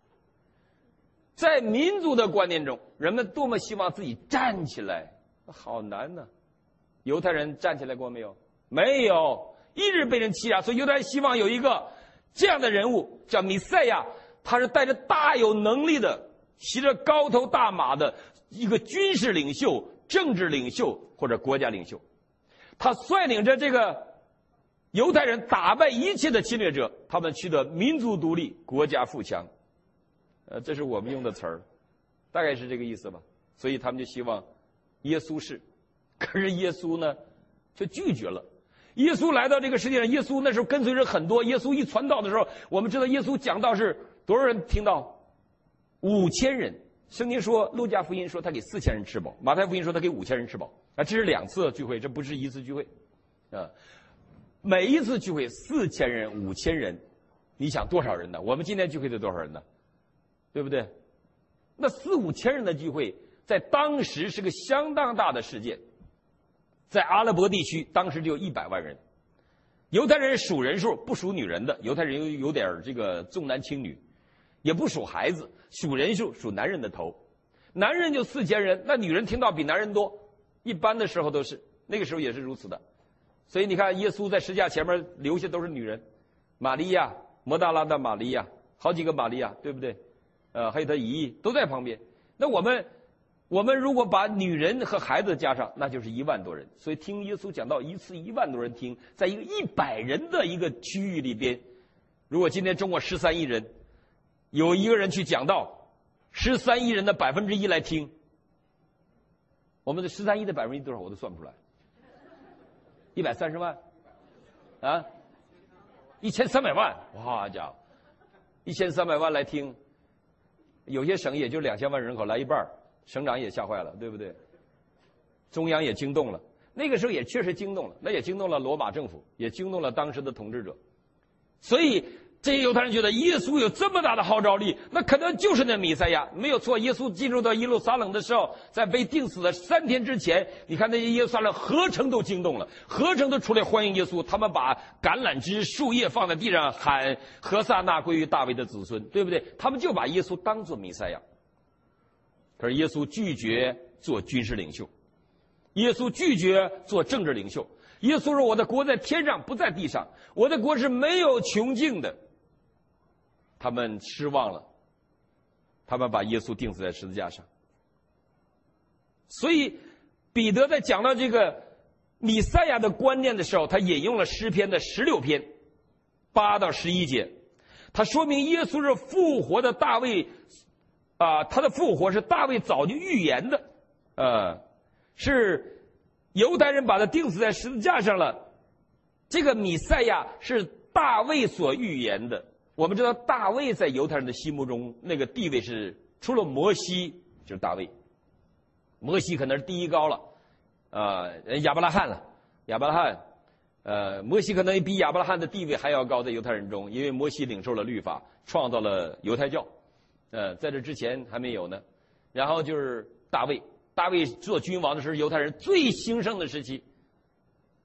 在民族的观念中，人们多么希望自己站起来，好难呢、啊。犹太人站起来过没有？没有，一直被人欺压。所以犹太人希望有一个这样的人物，叫弥赛亚，他是带着大有能力的，骑着高头大马的一个军事领袖、政治领袖或者国家领袖。他率领着这个犹太人打败一切的侵略者，他们取得民族独立，国家富强。呃，这是我们用的词儿，大概是这个意思吧。所以他们就希望耶稣是，可是耶稣呢，却拒绝了。耶稣来到这个世界上，耶稣那时候跟随人很多。耶稣一传道的时候，我们知道耶稣讲道是多少人听到？五千人。圣经说，路加福音说他给四千人吃饱，马太福音说他给五千人吃饱。啊，这是两次聚会，这不是一次聚会，啊，每一次聚会四千人、五千人，你想多少人呢？我们今天聚会得多少人呢？对不对？那四五千人的聚会，在当时是个相当大的事件。在阿拉伯地区，当时就有一百万人。犹太人数人数，不数女人的，犹太人有有点这个重男轻女，也不数孩子，数人数，数男人的头。男人就四千人，那女人听到比男人多，一般的时候都是，那个时候也是如此的。所以你看，耶稣在十字架前面留下都是女人，玛利亚、摩大拉的玛利亚，好几个玛利亚，对不对？呃，还有他姨姨都在旁边。那我们，我们如果把女人和孩子加上，那就是一万多人。所以听耶稣讲道一次一万多人听，在一个一百人的一个区域里边，如果今天中国十三亿人，有一个人去讲道，十三亿人的百分之一来听，我们的十三亿的百分之一多少我都算不出来，一百三十万，啊，一千三百万，哇家伙，一千三百万来听。有些省也就两千万人口，来一半，省长也吓坏了，对不对？中央也惊动了，那个时候也确实惊动了，那也惊动了罗马政府，也惊动了当时的统治者。所以这些犹太人觉得耶稣有这么大的号召力，那可能就是那弥赛亚，没有错。耶稣进入到耶路撒冷的时候，在被钉死的三天之前，你看那些耶路撒冷合城都惊动了，合城都出来欢迎耶稣，他们把橄榄枝、树叶放在地上喊何撒那归于大卫的子孙，对不对？他们就把耶稣当作弥赛亚。可是耶稣拒绝做军事领袖，耶稣拒绝做政治领袖。耶稣说，我的国在天上，不在地上，我的国是没有穷尽的。他们失望了，他们把耶稣钉死在十字架上。所以彼得在讲到这个弥赛亚的观念的时候，他引用了诗篇的十六篇八到十一节，他说明耶稣是复活的大卫啊、呃，他的复活是大卫早就预言的，呃，是犹太人把他钉死在十字架上了。这个弥赛亚是大卫所预言的。我们知道大卫在犹太人的心目中那个地位是除了摩西就是大卫，摩西可能是第一高了，呃，亚伯拉罕了，亚伯拉罕，呃，摩西可能比亚伯拉罕的地位还要高在犹太人中，因为摩西领受了律法，创造了犹太教，呃，在这之前还没有呢。然后就是大卫，大卫做君王的时候，犹太人最兴盛的时期。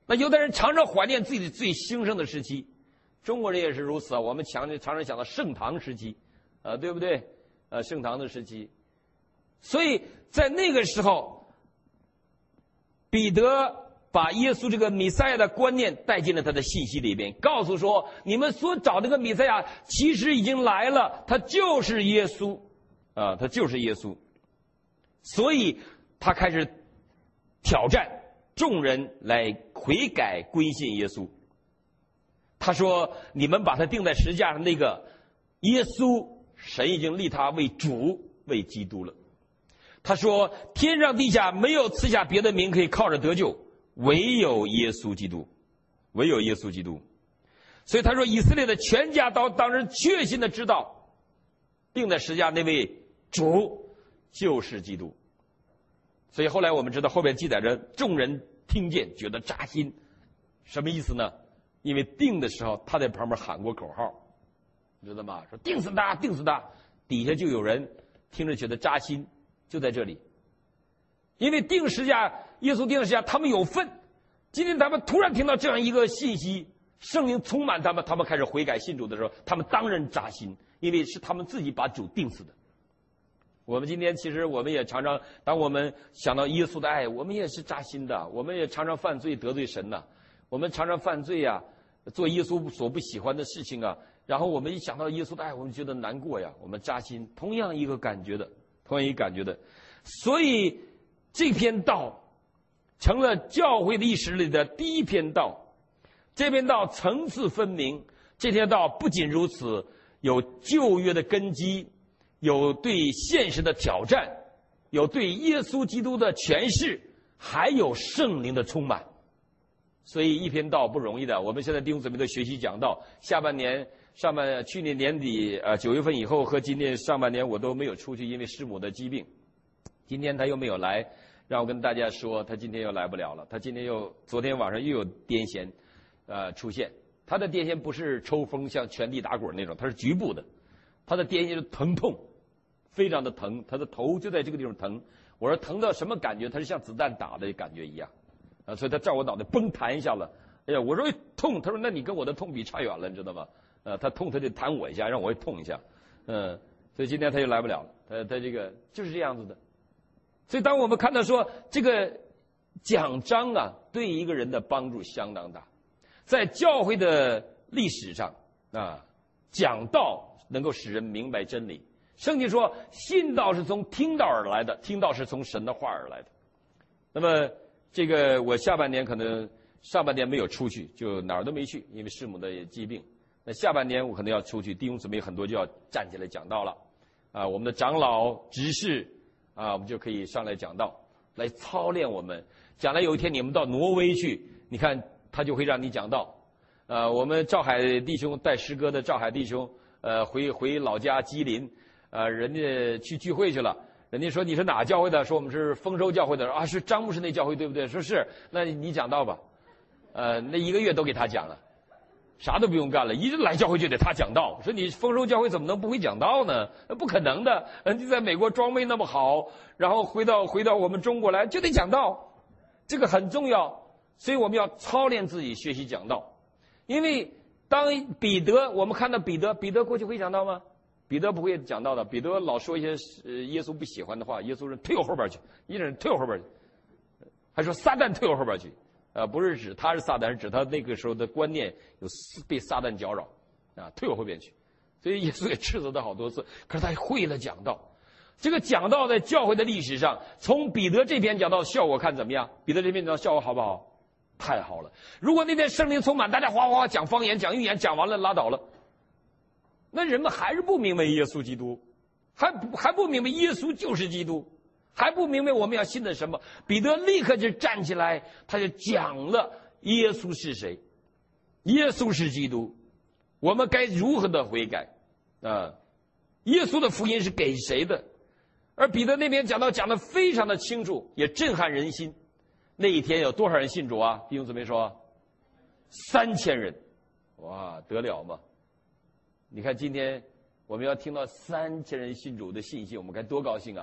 那犹太人常常怀念自己最兴盛的时期，中国人也是如此啊。我们常常常想到盛唐时期，啊、呃，对不对？呃，盛唐的时期，所以在那个时候，彼得把耶稣这个弥赛亚的观念带进了他的信息里边，告诉说，你们所找这个弥赛亚其实已经来了，他就是耶稣，啊，他就是耶稣。所以他开始挑战众人来悔改归信耶稣。他说：“你们把他钉在十字架上那个耶稣，神已经立他为主，为基督了。”他说：“天上地下没有赐下别的名可以靠着得救，唯有耶稣基督，唯有耶稣基督。”所以他说，以色列的全家都当时确信的知道，钉在十字架那位主就是基督。所以后来我们知道，后边记载着众人听见觉得扎心，什么意思呢？因为钉的时候他在旁边喊过口号，你知道吗？说钉死他，钉死他，底下就有人听着觉得扎心，就在这里。因为钉十字架，耶稣钉十字架，他们有份。今天他们突然听到这样一个信息，圣灵充满他们，他们开始悔改信主的时候，他们当然扎心，因为是他们自己把主钉死的。我们今天其实我们也常常，当我们想到耶稣的爱，我们也是扎心的，我们也常常犯罪得罪神呐、啊，我们常常犯罪呀、啊，做耶稣所不喜欢的事情啊，然后我们一想到耶稣的爱，我们觉得难过呀，我们扎心，同样一个感觉的，同样一个感觉的，所以这篇道成了教会历史里的第一篇道，这篇道层次分明，这篇道不仅如此，有旧约的根基。有对现实的挑战，有对耶稣基督的诠释，还有圣灵的充满。所以一篇道不容易的。我们现在弟兄姊妹都学习讲道，下半年上半去年年底呃九月份以后和今年上半年我都没有出去，因为师母的疾病。今天他又没有来，让我跟大家说他今天又来不了了。他今天又昨天晚上又有癫痫呃出现。他的癫痫不是抽风像全地打滚那种，他是局部的。他的癫痫是疼痛，非常的疼，他的头就在这个地方疼。我说疼到什么感觉？他是像子弹打的感觉一样，啊，所以他照我脑袋嘣弹一下了。哎呀，我说痛，他说那你跟我的痛比差远了，你知道吗？呃，他痛他就弹我一下，让我也痛一下，嗯，所以今天他就来不了了。他他这个就是这样子的。所以当我们看到说这个讲章啊，对一个人的帮助相当大，在教会的历史上啊，讲道能够使人明白真理。圣经说，信道是从听道而来的，听道是从神的话而来的。那么，这个我下半年可能上半年没有出去，就哪儿都没去，因为师母的疾病。那下半年我可能要出去，弟兄姊妹很多就要站起来讲道了。啊，我们的长老、执事啊，我们就可以上来讲道，来操练我们。将来有一天你们到挪威去，你看他就会让你讲道。呃，我们赵海弟兄带诗歌的赵海弟兄。呃，回回老家吉林，呃，人家去聚会去了。人家说你是哪教会的？说我们是丰收教会的。啊，是张牧师那教会对不对？说是，那你讲道吧。呃，那一个月都给他讲了，啥都不用干了，一来教会就得他讲道。说你丰收教会怎么能不会讲道呢？不可能的。人家在美国装备那么好，然后回到回到我们中国来就得讲道，这个很重要。所以我们要操练自己学习讲道，因为。当彼得，我们看到彼得，彼得过去会讲道吗？彼得不会讲道的。彼得老说一些呃耶稣不喜欢的话，耶稣说退我后边去，一人退我后边去，还说撒旦退我后边去，呃，不是指他是撒旦，是指他那个时候的观念有被撒旦搅扰，啊，退我后边去。所以耶稣也斥责他好多次，可是他会了讲道。这个讲道在教会的历史上，从彼得这篇讲道效果看怎么样？彼得这篇讲道效果好不好？太好了！如果那天圣灵充满，大家哗哗哗讲方言、讲预言，讲完了拉倒了，那人们还是不明白耶稣基督，还还不明白耶稣就是基督，还不明白我们要信的什么。彼得立刻就站起来，他就讲了耶稣是谁，耶稣是基督，我们该如何的悔改啊？耶稣的福音是给谁的？而彼得那边讲到讲得非常的清楚，也震撼人心。那一天有多少人信主啊？弟兄姊妹说，三千人，哇，得了吗？你看今天我们要听到三千人信主的信息，我们该多高兴啊！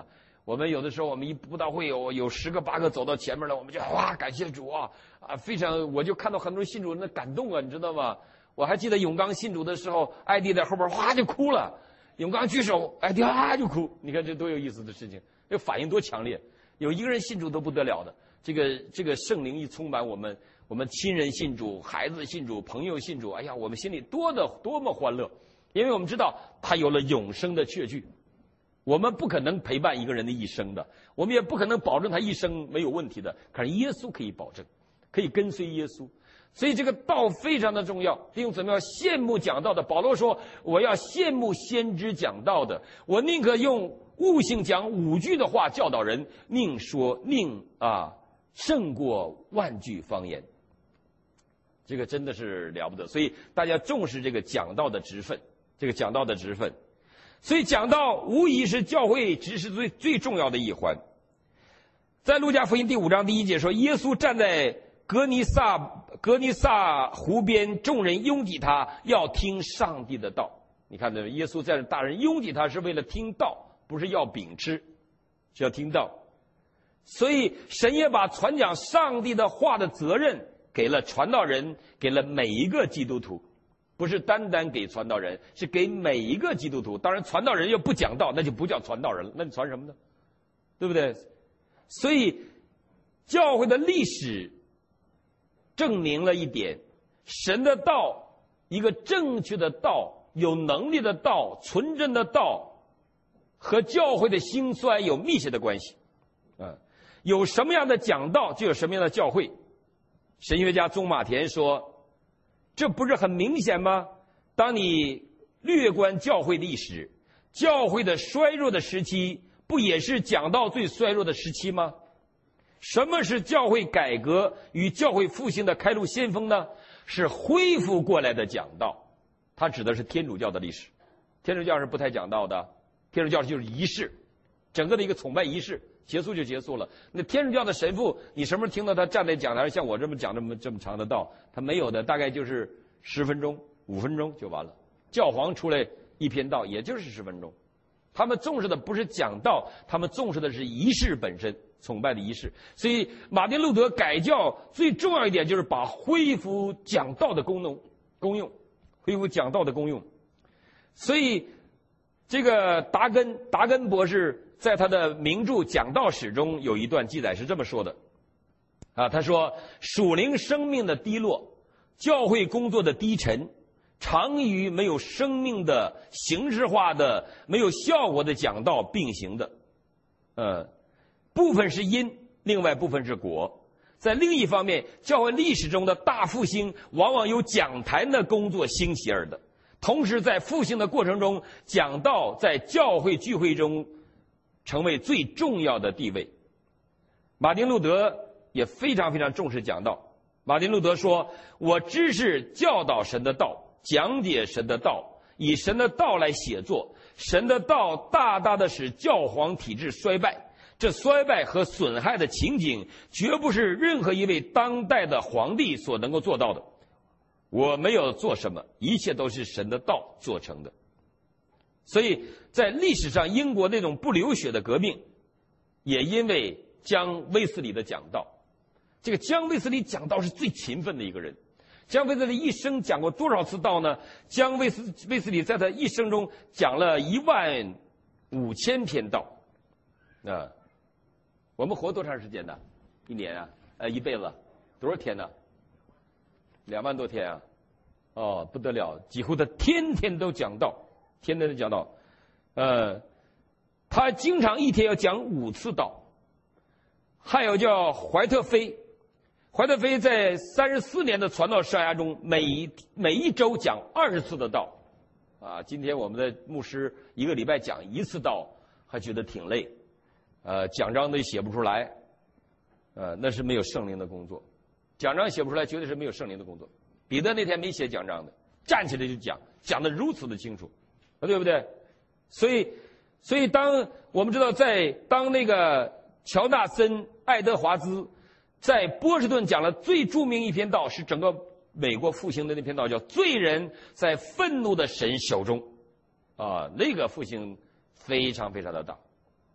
我们有的时候，我们一布道会有有十个八个走到前面了，我们就哇感谢主啊啊！非常，我就看到很多信主人的感动啊，你知道吗？我还记得永刚信主的时候，艾迪在后边哗就哭了，永刚举手，艾迪啊就哭。你看这多有意思的事情，这反应多强烈！有一个人信主都不得了的，这个这个圣灵一充满我们，我们亲人信主，孩子信主，朋友信主，哎呀，我们心里多的多么欢乐，因为我们知道他有了永生的确据。我们不可能陪伴一个人的一生的，我们也不可能保证他一生没有问题的。可是耶稣可以保证，可以跟随耶稣，所以这个道非常的重要。弟兄姊妹要羡慕讲道的。保罗说：“我要羡慕先知讲道的，我宁可用悟性讲五句的话教导人，宁说宁啊胜过万句方言。”这个真的是了不得，所以大家重视这个讲道的职分，这个讲道的职分。所以讲道无疑是教会执事最最重要的一环。在路加福音第五章第一节说，耶稣站在格尼撒格尼撒湖边，众人拥挤他，要听上帝的道。你看这耶稣在这，大人拥挤他是为了听道，不是要饼吃，是要听道。所以神也把传讲上帝的话的责任给了传道人，给了每一个基督徒。不是单单给传道人，是给每一个基督徒。当然传道人要不讲道，那就不叫传道人了，那你传什么呢？对不对？所以教会的历史证明了一点，神的道，一个正确的道，有能力的道，纯真的道，和教会的兴衰有密切的关系。啊，有什么样的讲道，就有什么样的教会。神学家宗马田说，这不是很明显吗？当你略观教会历史，教会的衰弱的时期，不也是讲道最衰弱的时期吗？什么是教会改革与教会复兴的开路先锋呢？是恢复过来的讲道。它指的是天主教的历史。天主教是不太讲道的，天主教就是仪式，整个的一个崇拜仪式结束就结束了。那天主教的神父，你什么时候听到他站在讲台上像我这么讲这么这么长的道？他没有的，大概就是十分钟、五分钟就完了。教皇出来一篇道，也就是十分钟。他们重视的不是讲道，他们重视的是仪式本身，崇拜的仪式。所以马丁路德改教最重要一点就是把恢复讲道的功能功用，恢复讲道的功用。所以这个达根达根博士在他的名著《讲道史》中有一段记载是这么说的啊，他说属灵生命的低落，教会工作的低沉，常与没有生命的形式化的没有效果的讲道并行的，呃，部分是因，另外部分是果。在另一方面，教会历史中的大复兴往往由讲坛的工作兴起而的，同时在复兴的过程中，讲道在教会聚会中成为最重要的地位。马丁路德也非常非常重视讲道。马丁路德说，我知是教导神的道，讲解神的道，以神的道来写作，神的道大大的使教皇体制衰败，这衰败和损害的情景绝不是任何一位当代的皇帝所能够做到的。我没有做什么，一切都是神的道做成的。所以在历史上，英国那种不流血的革命也因为江威斯理的讲道。这个江威斯理讲道是最勤奋的一个人。江威斯理一生讲过多少次道呢？江威斯威斯理在他一生中讲了一万五千篇道。啊，我们活多长时间呢？一年啊？呃，一辈子多少天呢？两万多天啊！哦，不得了，几乎他天天都讲道，天天都讲道。呃，他经常一天要讲五次道。还有叫怀特菲。怀特菲在三十四年的传道生涯中，每一每一周讲二十次的道，啊，今天我们的牧师一个礼拜讲一次道，还觉得挺累，呃，奖章都写不出来，呃，那是没有圣灵的工作，奖章写不出来，绝对是没有圣灵的工作。彼得那天没写奖章的，站起来就讲，讲得如此的清楚，对不对？所以，所以当我们知道在当那个乔纳森、爱德华兹在波士顿讲了最著名一篇道，是整个美国复兴的那篇道，叫《罪人在愤怒的神手中》，啊，那个复兴非常非常的大。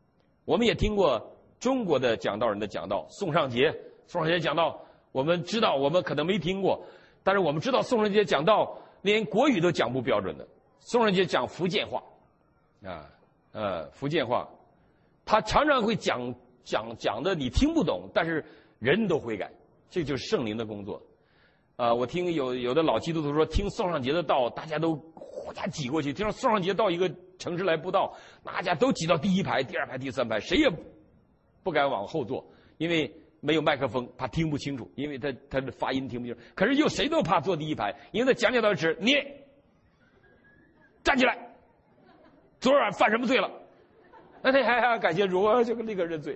我们也听过中国的讲道人的讲道，宋尚节，宋尚节讲道，我们知道，我们可能没听过，但是我们知道宋尚节讲道连国语都讲不标准的。宋尚节讲福建话，啊，呃，福建话，他常常会讲讲讲的你听不懂，但是人都会改，这就是圣灵的工作。啊，我听有有的老基督徒说，听宋尚节的道，大家都呼家挤过去。听说宋尚节到一个城市来布道，大家都挤到第一排、第二排、第三排，谁也不敢往后坐，因为没有麦克风，怕听不清楚，因为他他的发音听不清楚。可是又谁都怕坐第一排，因为他讲讲到时，你站起来，昨晚犯什么罪了？那他还还感谢主，我就立刻认罪。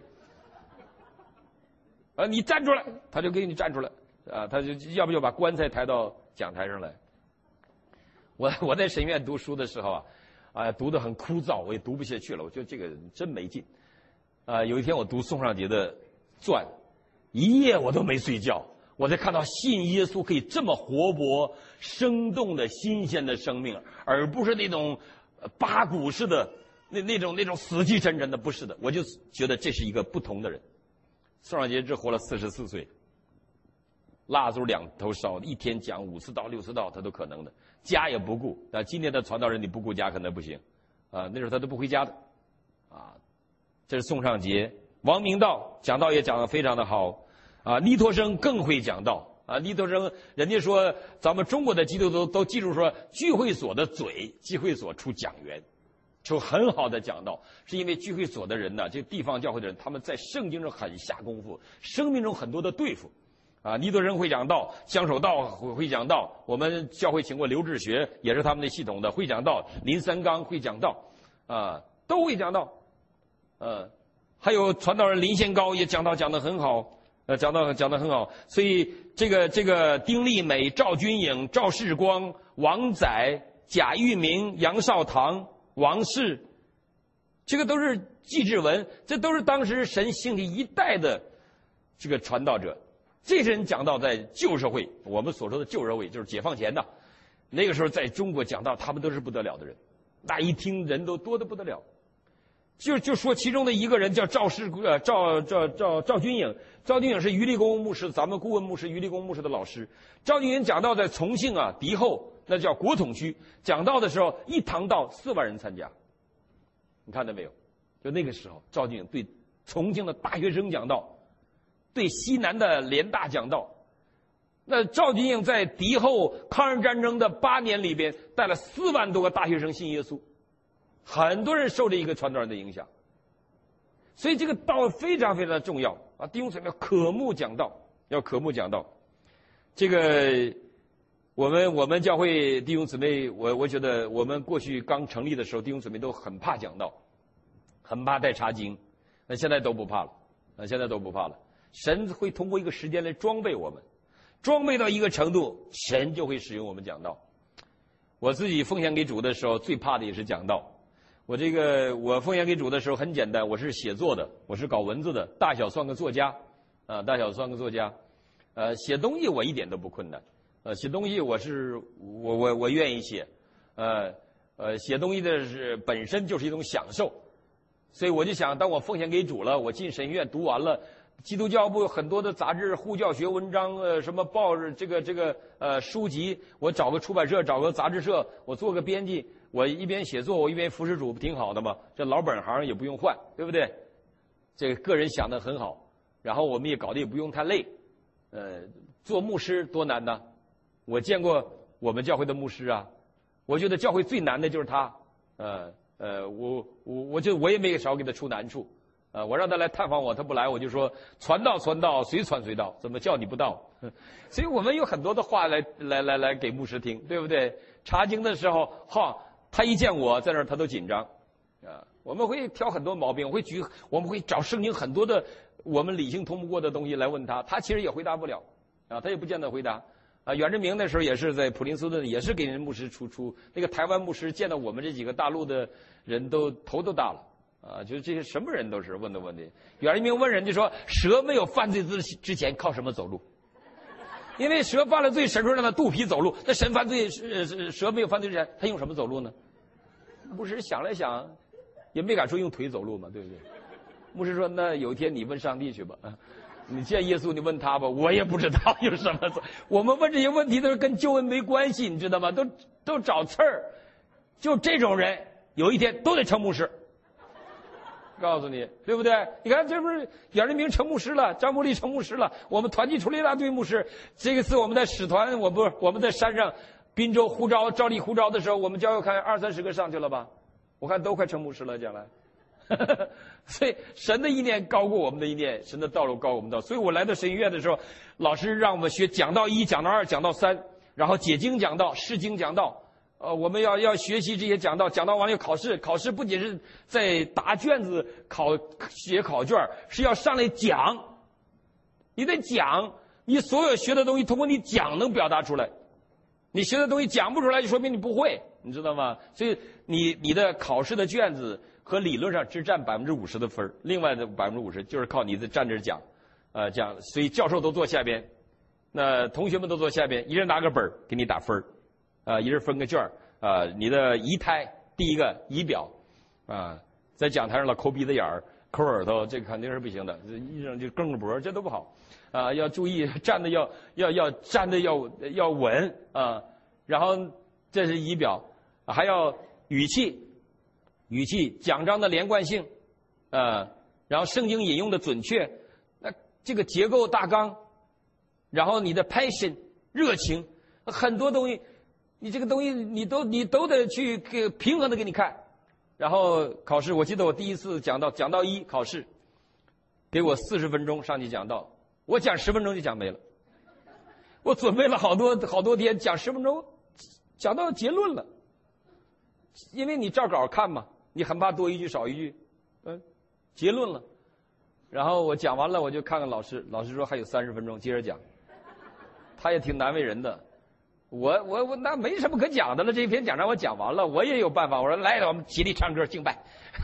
啊，你站出来，他就给你站出来。啊，他就要不就把棺材抬到讲台上来。我我在神院读书的时候啊，啊，读得很枯燥，我也读不下去了。我觉得这个真没劲。啊，有一天我读宋尚节的传，一夜我都没睡觉。我才看到信耶稣可以这么活泼、生动的、新鲜的生命，而不是那种八股式的那那种那种死气沉沉的，不是的。我就觉得这是一个不同的人。宋尚节只活了四十四岁。蜡烛两头烧，一天讲五次道、六次道，他都可能的，家也不顾。啊，今天的传道人你不顾家可能不行，啊，那时候他都不回家的，啊，这是宋尚节。王明道讲道也讲得非常的好，啊，尼托生更会讲道，啊，尼托生人家说咱们中国的基督徒都记住说，聚会所的嘴，聚会所出讲员，出很好的讲道，是因为聚会所的人呢，这地方教会的人，他们在圣经中很下功夫，生命中很多的对付。啊，尼多人会讲道，香手道会会讲道。我们教会请过刘志学，也是他们的系统的会讲道。林三刚会讲道，啊，都会讲道。呃，还有传道人林先高也讲道讲得很好，呃，讲道讲得很好。所以这个这个丁立美、赵君颖、赵世光、王载、贾玉明、杨少堂、王氏，这个都是纪志文，这都是当时神兴起一代的这个传道者。这些人讲道在旧社会，我们所说的旧社会就是解放前的，那个时候在中国讲道，他们都是不得了的人，那一听人都多得不得了。就就说其中的一个人叫赵世呃赵赵赵赵君颖，赵君颖是于立功牧师，咱们顾问牧师于立功牧师的老师。赵君颖讲道在重庆啊敌后，那叫国统区，讲道的时候一堂道四万人参加，你看到没有？就那个时候，赵君颖对重庆的大学生讲道。对西南的联大讲道，那赵君颖在敌后抗日战争的八年里边，带了四万多个大学生信耶稣，很多人受这一个传道人的影响，所以这个道非常非常的重要啊！弟兄姊妹要渴慕讲道，要渴慕讲道。这个我们我们教会弟兄姊妹，我我觉得我们过去刚成立的时候，弟兄姊妹都很怕讲道，很怕带查经，那现在都不怕了，那现在都不怕了。神会通过一个时间来装备我们，装备到一个程度，神就会使用我们讲道。我自己奉献给主的时候，最怕的也是讲道。我这个我奉献给主的时候很简单，我是写作的，我是搞文字的，大小算个作家，啊，大小算个作家。呃，写东西我一点都不困难，呃，写东西我是我我我愿意写，呃呃，写东西的是本身就是一种享受，所以我就想，当我奉献给主了，我进神院读完了。基督教部有很多的杂志、护教学文章，呃，什么报这个这个呃书籍，我找个出版社，找个杂志社，我做个编辑，我一边写作，我一边服侍主，不挺好的吗？这老本行也不用换，对不对？这个个人想得很好，然后我们也搞得也不用太累。呃，做牧师多难呢？我见过我们教会的牧师啊，我觉得教会最难的就是他。呃呃，我我我就我也没少给他出难处。呃，我让他来探访我，他不来，我就说传道传道，随传随到，怎么叫你不到？所以我们有很多的话来来来来给牧师听，对不对？查经的时候，哈，他一见我在那儿，他都紧张，啊，我们会挑很多毛病，我会举，我们会找圣经很多的我们理性通不过的东西来问他，他其实也回答不了，啊，他也不见得回答。啊，阮志明那时候也是在普林斯顿，也是给人牧师出出，那个台湾牧师见到我们这几个大陆的人都头都大了。啊，就是这些什么人都是问的问题。阮一鸣问人家说：“蛇没有犯罪之之前靠什么走路？”因为蛇犯了罪，神说让他肚皮走路。那神犯罪，呃，蛇没有犯罪之前，他用什么走路呢？牧师想来想，也没敢说用腿走路嘛，对不对？ 牧师说：“那有一天你问上帝去吧，你见耶稣你问他吧，我也不知道有什么。我们问这些问题都是跟救恩没关系，你知道吗？都都找刺儿。就这种人，有一天都得成牧师。告诉你，对不对？你看，这不是杨振明成牧师了，张伯利成牧师了，我们团契出了一大堆牧师。这个次我们在使团，我不是我们在山上滨州呼召照例呼召的时候，我们教会看二三十个上去了吧？我看都快成牧师了，将来。”所以神的意念高过我们的意念，神的道路高过我们的道路。所以我来到神学院的时候，老师让我们学讲道一、讲道二、讲道三，然后解经讲道、释经讲道。呃，我们要要学习这些讲道，讲道完了要考试，考试不仅是在答卷子、考写考卷，是要上来讲。你得讲，你所有学的东西通过你讲能表达出来。你学的东西讲不出来，就说明你不会，你知道吗？所以你你的考试的卷子和理论上只占百分之五十的分，另外的百分之五十就是靠你在站这讲，呃讲，所以教授都坐下边，那同学们都坐下边，一人拿个本给你打分，啊、呃，一人分个卷啊、呃，你的仪态第一个仪表，啊、呃，在讲台上老抠鼻子眼儿、抠耳朵，这肯定是不行的，一整就梗着脖，这都不好，啊、呃，要注意站的要要要站的要要稳啊、呃，然后这是仪表，还要语气。语气、讲章的连贯性，呃，然后圣经引用的准确，那这个结构大纲，然后你的 passion 热情，很多东西，你这个东西你都你都得去给平衡的给你看。然后考试，我记得我第一次讲到讲到一考试，给我四十分钟上去讲到，我讲十分钟就讲没了。我准备了好多好多天，讲十分钟，讲到结论了，因为你照稿看嘛。你很怕多一句少一句，嗯，结论了。然后我讲完了，我就看看老师，老师说还有三十分钟，接着讲。他也挺难为人的，我我我那没什么可讲的了，这一篇讲章我讲完了，我也有办法。我说来，我们起立唱歌敬拜。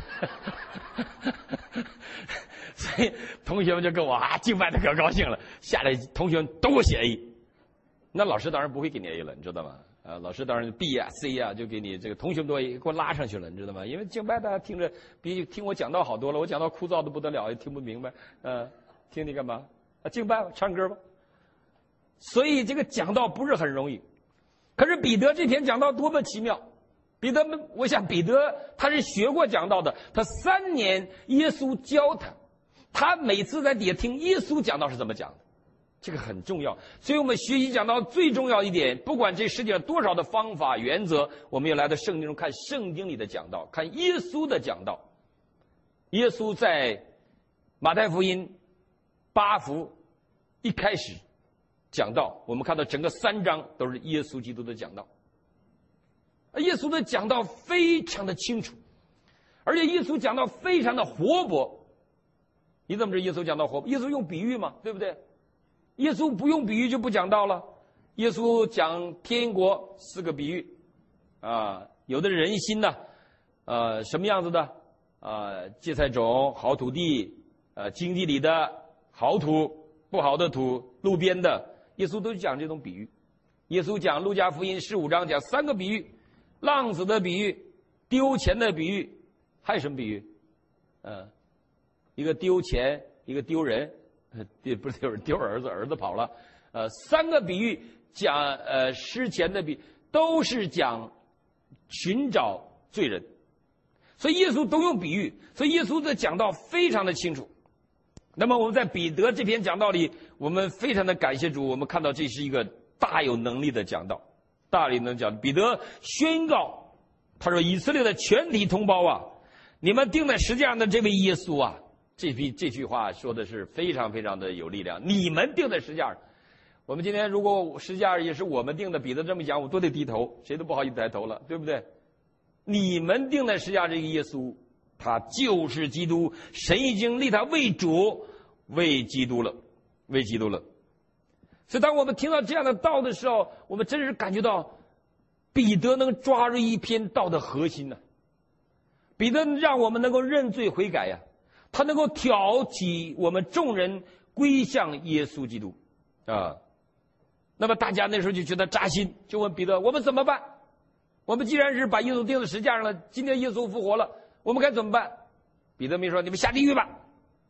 所以同学们就跟我啊敬拜的可高兴了，下来同学们都给我写 A， 那老师当然不会给你 A 了，你知道吗？啊，老师当然 B 呀、啊、C 呀、啊，就给你这个同学们都给我拉上去了，你知道吗？因为敬拜大家听着比听我讲道好多了，我讲道枯燥的不得了，也听不明白。呃，听你干嘛？啊，敬拜吧，唱歌吧。所以这个讲道不是很容易。可是彼得这篇讲道多么奇妙！彼得，我想彼得他是学过讲道的，他三年耶稣教他，他每次在底下听耶稣讲道是怎么讲的。这个很重要，所以我们学习讲到最重要一点，不管这世界上多少的方法原则，我们要来到圣经中看圣经里的讲道，看耶稣的讲道。耶稣在马太福音八福一开始讲道，我们看到整个三章都是耶稣基督的讲道。耶稣的讲道非常的清楚，而且耶稣讲道非常的活泼。你怎么知道耶稣讲道活泼？耶稣用比喻嘛，对不对？耶稣不用比喻就不讲道了。耶稣讲天国四个比喻，啊，有的人心呢，呃，什么样子的？啊，芥菜种、好土地，呃，荆棘里的好土、不好的土、路边的，耶稣都讲这种比喻。耶稣讲路加福音十五章讲三个比喻：浪子的比喻、丢钱的比喻，还有什么比喻？嗯、呃，一个丢钱，一个丢人。不是丢丢儿子，儿子跑了，呃，三个比喻讲呃失钱的比，都是讲寻找罪人，所以耶稣都用比喻，所以耶稣的讲道非常的清楚。那么我们在彼得这篇讲道里，我们非常的感谢主，我们看到这是一个大有能力的讲道，大力能讲。彼得宣告，他说：“以色列的全体同胞啊，你们钉在十字架上的这位耶稣啊。”这批这句话说的是非常非常的有力量。你们定在十字架上，我们今天如果十字架也是我们定的，彼得这么讲，我都得低头，谁都不好意思抬头了，对不对？你们定在十字架这个耶稣，他就是基督，神已经立他为主，为基督了，为基督了。所以当我们听到这样的道的时候，我们真是感觉到彼得能抓住一篇道的核心呢、啊。彼得让我们能够认罪悔改呀、啊。他能够挑起我们众人归向耶稣基督，啊，那么大家那时候就觉得扎心，就问彼得：我们怎么办？我们既然是把耶稣钉在十字架上了，今天耶稣复活了，我们该怎么办？彼得没说：你们下地狱吧，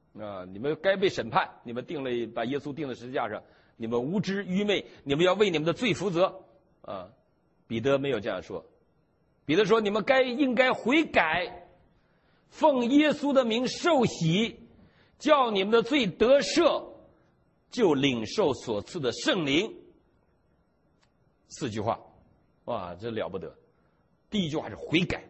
啊，你们该被审判，你们定了把耶稣钉在十字架上，你们无知愚昧，你们要为你们的罪负责啊。彼得没有这样说，彼得说你们该应该悔改，奉耶稣的名受洗，叫你们的罪得赦，就领受所赐的圣灵。四句话，哇，这了不得。第一句话是悔改。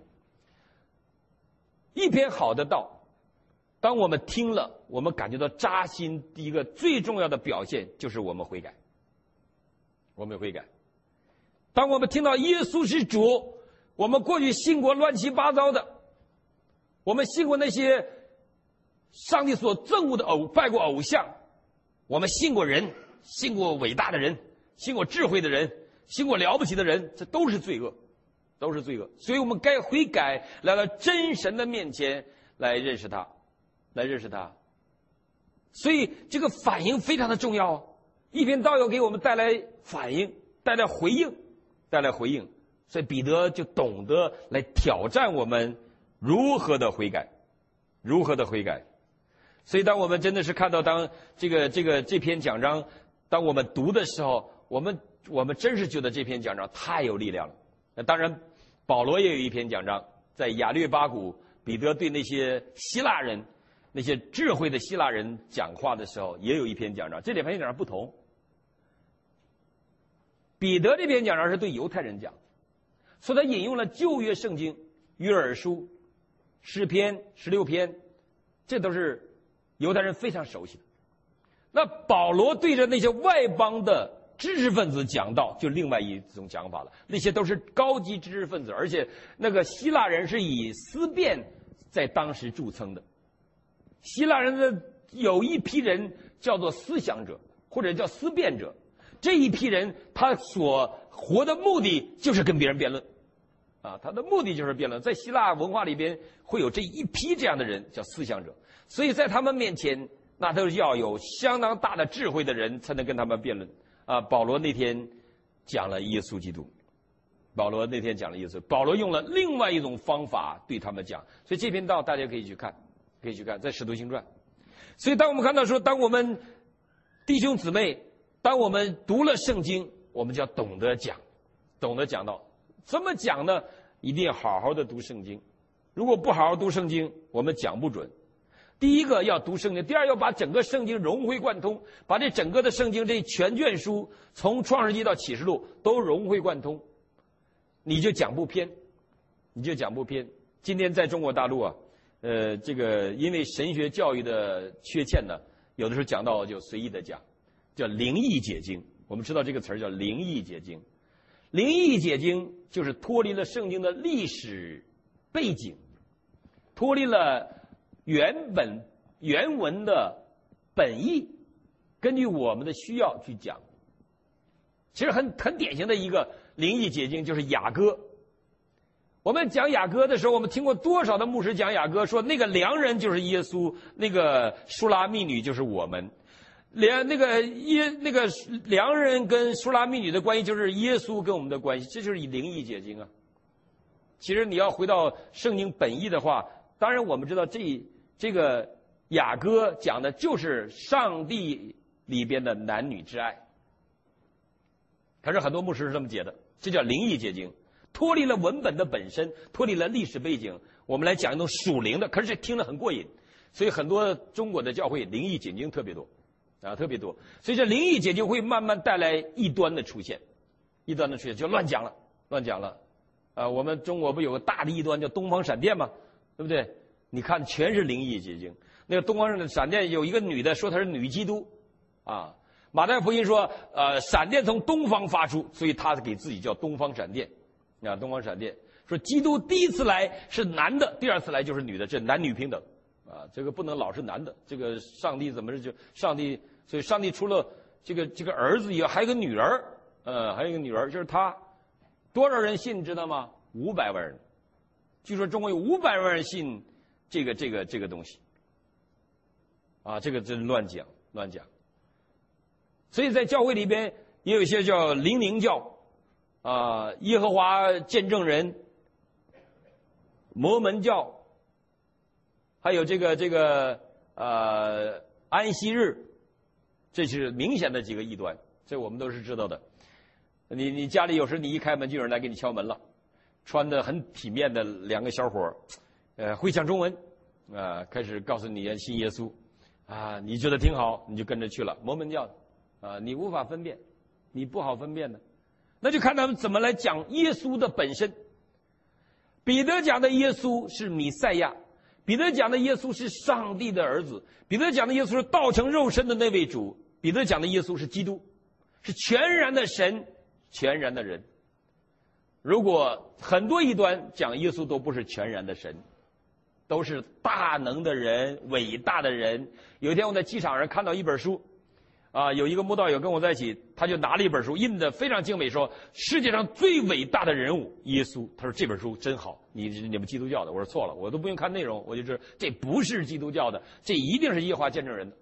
一篇好的道，当我们听了，我们感觉到扎心，第一个最重要的表现就是我们悔改，我们悔改。当我们听到耶稣是主，我们过去信过乱七八糟的，我们信过那些上帝所憎恶的偶，拜过偶像，我们信过人，信过伟大的人，信过智慧的人，信过了不起的人，这都是罪恶，都是罪恶。所以我们该悔改，来到真神的面前来认识他，来认识他。所以这个反应非常的重要。一篇道要给我们带来反应，带来回应，带来回应。所以彼得就懂得来挑战我们如何的悔改，如何的悔改。所以当我们真的是看到当这个这个这篇讲章，当我们读的时候，我们我们真是觉得这篇讲章太有力量了。那当然保罗也有一篇讲章，在亚略巴谷，彼得对那些希腊人，那些智慧的希腊人讲话的时候，也有一篇讲章。这两篇讲章不同。彼得这篇讲章是对犹太人讲，所以他引用了旧约圣经、约珥书、诗篇十六篇，这都是犹太人非常熟悉的。那保罗对着那些外邦的知识分子讲道，就另外一种讲法了。那些都是高级知识分子，而且那个希腊人是以思辨在当时著称的。希腊人的有一批人叫做思想者，或者叫思辨者。这一批人他所活的目的就是跟别人辩论，啊，他的目的就是辩论。在希腊文化里边会有这一批这样的人叫思想者，所以在他们面前，那都是要有相当大的智慧的人才能跟他们辩论。啊，保罗那天讲了耶稣基督，保罗那天讲了耶稣，保罗用了另外一种方法对他们讲，所以这篇道大家可以去看，可以去看，在使徒行传。所以当我们看到说，当我们弟兄姊妹，当我们读了圣经，我们就要懂得讲，懂得讲道。怎么讲呢？一定要好好的读圣经。如果不好好读圣经，我们讲不准。第一个要读圣经，第二要把整个圣经融会贯通，把这整个的圣经这全卷书从创世纪到启示录都融会贯通，你就讲不偏，你就讲不偏。今天在中国大陆啊，呃，这个因为神学教育的缺欠呢，有的时候讲到就随意的讲，叫灵异解经。我们知道这个词儿叫灵异解经。灵异解经就是脱离了圣经的历史背景，脱离了原本原文的本意，根据我们的需要去讲。其实很很典型的一个灵异解经就是雅歌。我们讲雅歌的时候，我们听过多少的牧师讲雅歌，说那个良人就是耶稣，那个书拉密女就是我们。良那个耶那个良人跟书拉密女的关系就是耶稣跟我们的关系，这就是以灵异解经啊。其实你要回到圣经本意的话，当然我们知道这这个雅歌讲的就是上帝里边的男女之爱。可是很多牧师是这么解的，这叫灵异解经，脱离了文本的本身，脱离了历史背景，我们来讲一种属灵的，可是这听着很过瘾，所以很多中国的教会灵异解经特别多啊，特别多。所以这灵异解经会慢慢带来异端的出现，异端的出现就乱讲了，乱讲了。啊，我们中国不有个大的异端叫东方闪电吗？对不对？你看全是灵异解经。那个东方闪电有一个女的说她是女基督，啊，马太福音说，呃，闪电从东方发出，所以她给自己叫东方闪电，啊，东方闪电。说基督第一次来是男的，第二次来就是女的，这男女平等，啊，这个不能老是男的。这个上帝怎么是就上帝？所以上帝除了这个这个儿子以外，还有个女儿，呃，还有一个女儿就是她。多少人信你知道吗？五百万人。据说中国有五百万人信这个这个这个东西，啊，这个真乱讲乱讲。所以在教会里边也有一些叫灵灵教，啊，耶和华见证人、摩门教，还有这个这个呃安息日，这是明显的几个异端，这我们都是知道的。你你家里有时你一开门就有人来给你敲门了，穿得很体面的两个小伙，呃，会讲中文，啊、呃，开始告诉你信耶稣，啊，你觉得挺好，你就跟着去了，摩门教的，啊，你无法分辨，你不好分辨的，那就看他们怎么来讲耶稣的本身。彼得讲的耶稣是弥赛亚，彼得讲的耶稣是上帝的儿子，彼得讲的耶稣是道成肉身的那位主，彼得讲的耶稣是基督，是全然的神，全然的人。如果很多异端讲耶稣都不是全然的神，都是大能的人，伟大的人。有一天我在机场上看到一本书，啊，有一个慕道友跟我在一起，他就拿了一本书，印的非常精美，说世界上最伟大的人物耶稣。他说这本书真好，你你们基督教的。我说错了，我都不用看内容，我就知道这不是基督教的，这一定是耶和华见证人的，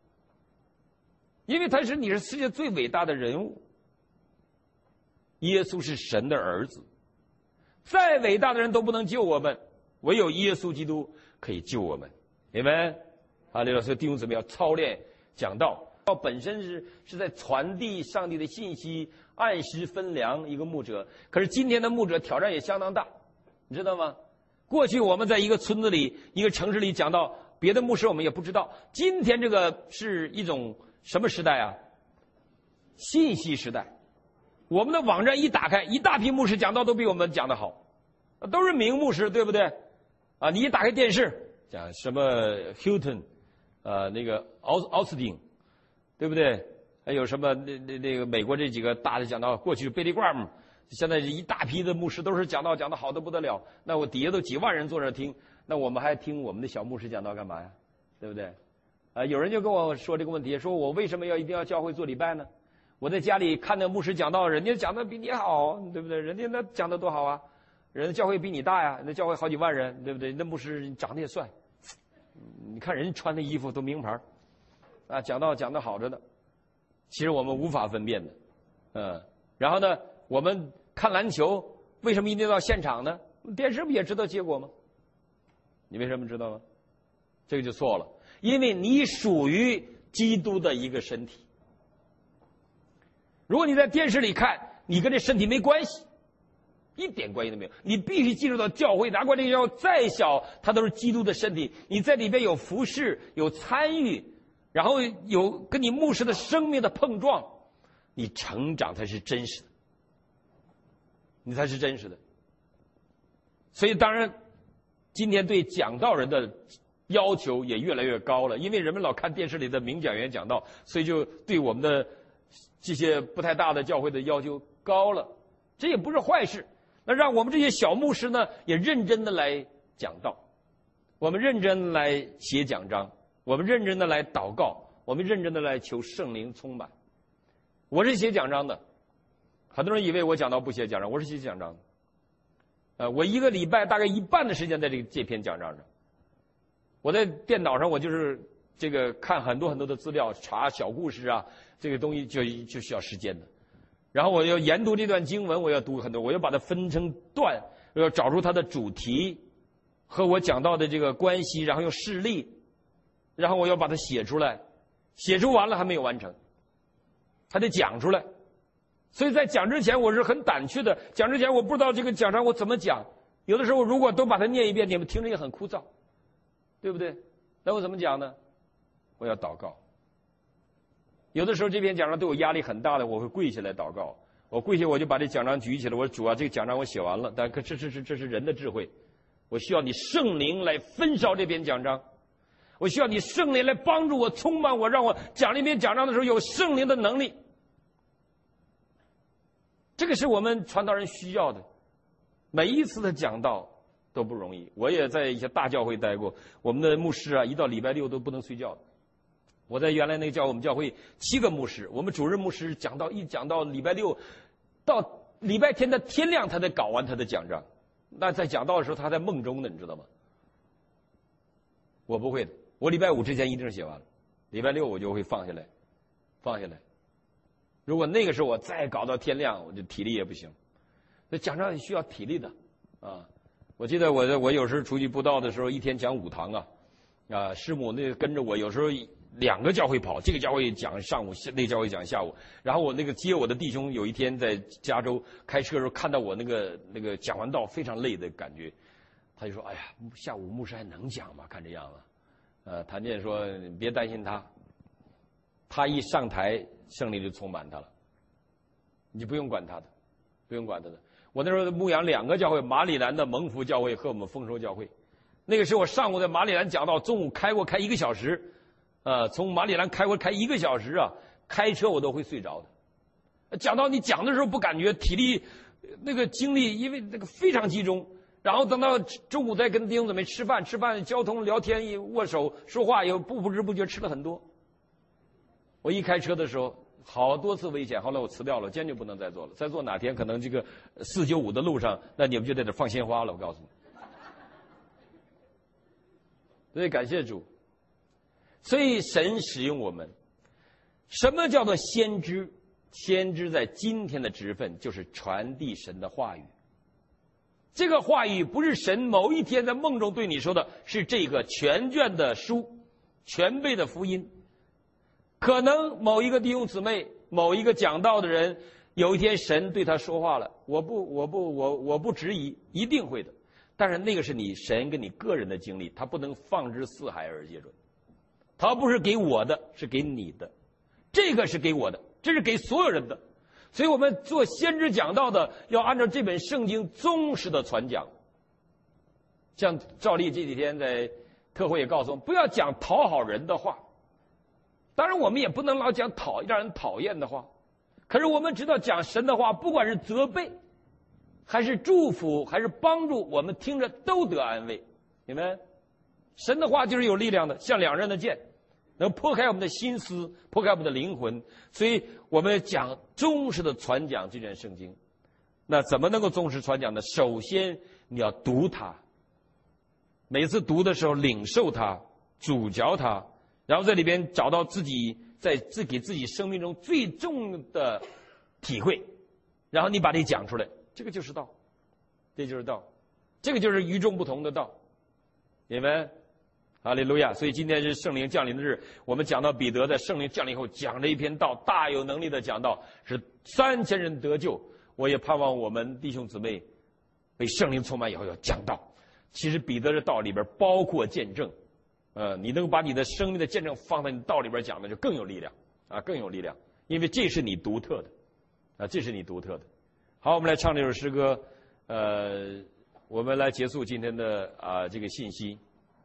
因为他是你是世界最伟大的人物。耶稣是神的儿子，再伟大的人都不能救我们，唯有耶稣基督可以救我们。你们啊，这个所以弟兄姊妹要操练讲道。本身是是在传递上帝的信息，按时分粮一个牧者。可是今天的牧者挑战也相当大，你知道吗？过去我们在一个村子里、一个城市里讲到，别的牧师我们也不知道。今天这个是一种什么时代啊？信息时代。我们的网站一打开，一大批牧师讲道都比我们讲得好，都是名牧师，对不对？啊，你一打开电视，讲什么 Hilton， 呃，那个奥奥斯汀。对不对？还有什么那那那个美国这几个大的讲道，过去是贝利罐姆，现在是一大批的牧师都是讲道讲的好的不得了。那我底下都几万人坐着听，那我们还听我们的小牧师讲道干嘛呀？对不对？啊，有人就跟我说这个问题，说我为什么要一定要教会做礼拜呢？我在家里看那牧师讲道，人家讲的比你好，对不对？人家那讲的多好啊，人家教会比你大呀，那教会好几万人，对不对？那牧师长得也帅，你看人家穿的衣服都名牌。啊，讲道讲得好着呢，其实我们无法分辨的，嗯，然后呢，我们看篮球为什么一定要到现场呢？电视不也知道结果吗？你为什么知道吗？这个就错了，因为你属于基督的一个身体。如果你在电视里看，你跟这身体没关系，一点关系都没有。你必须进入到教会，哪管这个教会再小，它都是基督的身体。你在里边有服侍，有参与。然后有跟你牧师的生命的碰撞，你成长才是真实的，你才是真实的。所以当然，今天对讲道人的要求也越来越高了，因为人们老看电视里的名讲员讲道，所以就对我们的这些不太大的教会的要求高了。这也不是坏事，那让我们这些小牧师呢，也认真的来讲道，我们认真来写讲章。我们认真的来祷告，我们认真的来求圣灵充满。我是写讲章的，很多人以为我讲道不写讲章，我是写讲章的。呃，我一个礼拜大概一半的时间在这个这篇讲章上。我在电脑上，我就是这个看很多很多的资料，查小故事啊，这个东西就就需要时间的。然后我要研读这段经文，我要读很多，我要把它分成段，要找出它的主题和我讲到的这个关系，然后用事例。然后我要把它写出来，写出完了还没有完成，还得讲出来。所以在讲之前我是很胆怯的，讲之前我不知道这个讲章我怎么讲。有的时候如果都把它念一遍，你们听着也很枯燥，对不对？那我怎么讲呢？我要祷告。有的时候这篇讲章对我压力很大的，我会跪下来祷告。我跪下我就把这讲章举起来，我说主啊，这个讲章我写完了，但可这这这这是人的智慧，我需要你圣灵来焚烧这篇讲章。我需要你圣灵来帮助我，充满我，让我讲这篇讲章的时候有圣灵的能力。这个是我们传道人需要的。每一次的讲道都不容易，我也在一些大教会待过，我们的牧师啊，一到礼拜六都不能睡觉。我在原来那个教我们教会七个牧师，我们主任牧师讲到一讲到礼拜六，到礼拜天的天亮他才搞完他的讲章。那在讲道的时候他在梦中呢，你知道吗？我不会的。我礼拜五之前一定是写完了，礼拜六我就会放下来，放下来。如果那个时候我再搞到天亮，我就体力也不行。那讲章也需要体力的啊！我记得我我有时出去布道的时候，一天讲五堂啊， 啊，师母那个跟着我，有时候两个教会跑，这个教会讲上午，那个教会讲下午。然后我那个接我的弟兄，有一天在加州开车的时候，看到我那个那个讲完道非常累的感觉，他就说：“哎呀，下午牧师还能讲吗？看这样子。”呃，谭健说：“你别担心他，他一上台，圣灵就充满他了，你不用管他的，不用管他的。”我那时候牧养两个教会，马里兰的蒙福教会和我们丰收教会。那个时候我上午在马里兰讲到，中午开过开一个小时，呃，从马里兰开过开一个小时啊，开车我都会睡着的。讲到你讲的时候不感觉，体力那个精力因为那个非常集中，然后等到中午再跟弟兄姊妹吃饭，吃饭交通聊天握手说话，又不不知不觉吃了很多。我一开车的时候好多次危险，后来我辞掉了，坚决不能再做了。再做哪天可能这个四九五的路上，那你们就在这放鲜花了，我告诉你。所以感谢主，所以神使用我们。什么叫做先知？先知在今天的职分就是传递神的话语。这个话语不是神某一天在梦中对你说的，是这个全卷的书，全备的福音。可能某一个弟兄姊妹，某一个讲道的人，有一天神对他说话了，我不我不我我不质疑，一定会的。但是那个是你神跟你个人的经历，他不能放之四海而皆准。他不是给我的，是给你的。这个是给我的，这是给所有人的。所以我们做先知讲道的，要按照这本圣经忠实的传讲。像赵丽这几天在特会也告诉我们，不要讲讨好人的话。当然我们也不能老讲讨让人讨厌的话，可是我们知道讲神的话，不管是责备还是祝福还是帮助，我们听着都得安慰。你们神的话就是有力量的，像两刃的剑，能破开我们的心思，破开我们的灵魂。所以我们讲忠实的传讲这卷圣经。那怎么能够忠实传讲呢？首先你要读它，每次读的时候领受它，咀嚼它，然后在里边找到自己在自给自己生命中最重的体会，然后你把它讲出来，这个就是道，这就是道，这个就是与众不同的道。你们哈利路亚！所以今天是圣灵降临的日，我们讲到彼得在圣灵降临后讲了一篇道，大有能力的讲道，是三千人得救。我也盼望我们弟兄姊妹被圣灵充满以后要讲道。其实彼得的道里边包括见证，呃，你能把你的生命的见证放在你道里边讲的，就更有力量啊，更有力量，因为这是你独特的，啊，这是你独特的。好，我们来唱这首诗歌，呃，我们来结束今天的啊、呃、这个信息。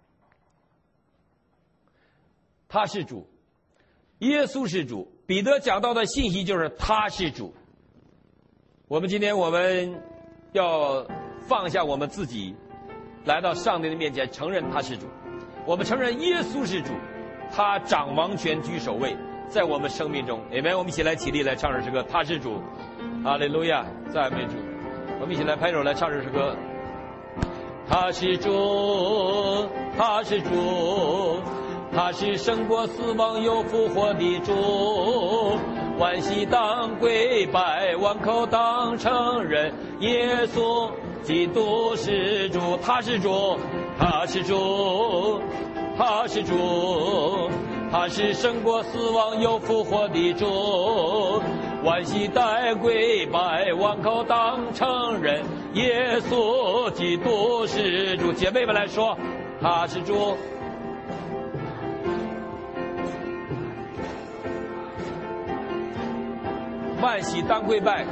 他是主，耶稣是主。彼得讲到的信息就是他是主。我们今天我们要放下我们自己，来到上帝的面前，承认他是主。我们承认耶稣是主，他掌王权居首位，在我们生命中。阿们。我们一起来起立来唱这首歌，他是主。哈利路亚，赞美主。我们一起来拍手来唱这首歌。他是主，他是主，他是胜过死亡又复活的主。万膝当跪拜，万口当承认，耶稣基督是主。他是主，他是主，他是主，他是胜过死亡又复活的主。万膝当跪拜，万口当承认，耶稣基督是主。姐妹们来说，他是主。万膝当跪拜，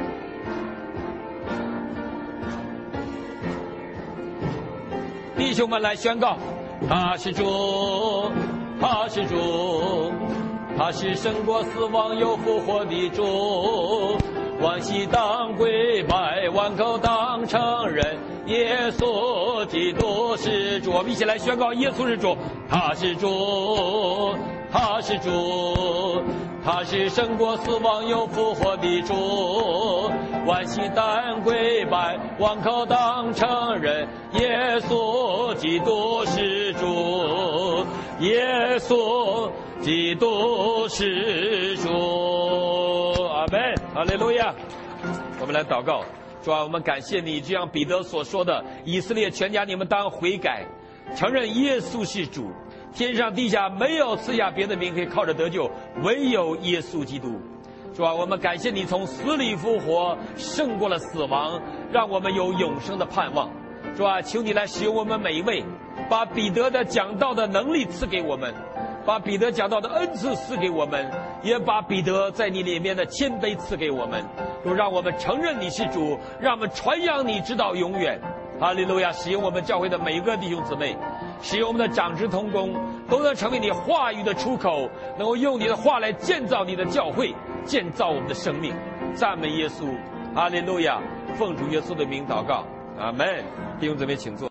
弟兄们来宣告，他是主，他是主，他是胜过死亡又复活的主。万膝当跪拜，万口当承认，耶稣基督是主。我们一起来宣告，耶稣是主，他是主，他是主，他是胜过死亡又复活的主。万膝当跪拜，万口当承认，耶稣基督是主，耶稣基督是主。阿们，哈利路亚。我们来祷告，主啊，我们感谢你，就像彼得所说的，以色列全家，你们当悔改。 承认耶稣是主，天上地下没有赐下别的名可以靠着得救，唯有耶稣基督。主啊，我们感谢你从死里复活，胜过了死亡，让我们有永生的盼望。主啊，求你来使用我们每一位，把彼得的讲道的能力赐给我们，把彼得讲道的恩赐赐给我们，也把彼得在你里面的谦卑赐给我们。主，让我们承认你是主，让我们传扬你直到永远。哈利路亚！使用我们教会的每一个弟兄姊妹，使用我们的长执同工，都能成为你话语的出口，能够用你的话来建造你的教会，建造我们的生命。赞美耶稣！哈利路亚！奉主耶稣的名祷告，阿门。弟兄姊妹，请坐。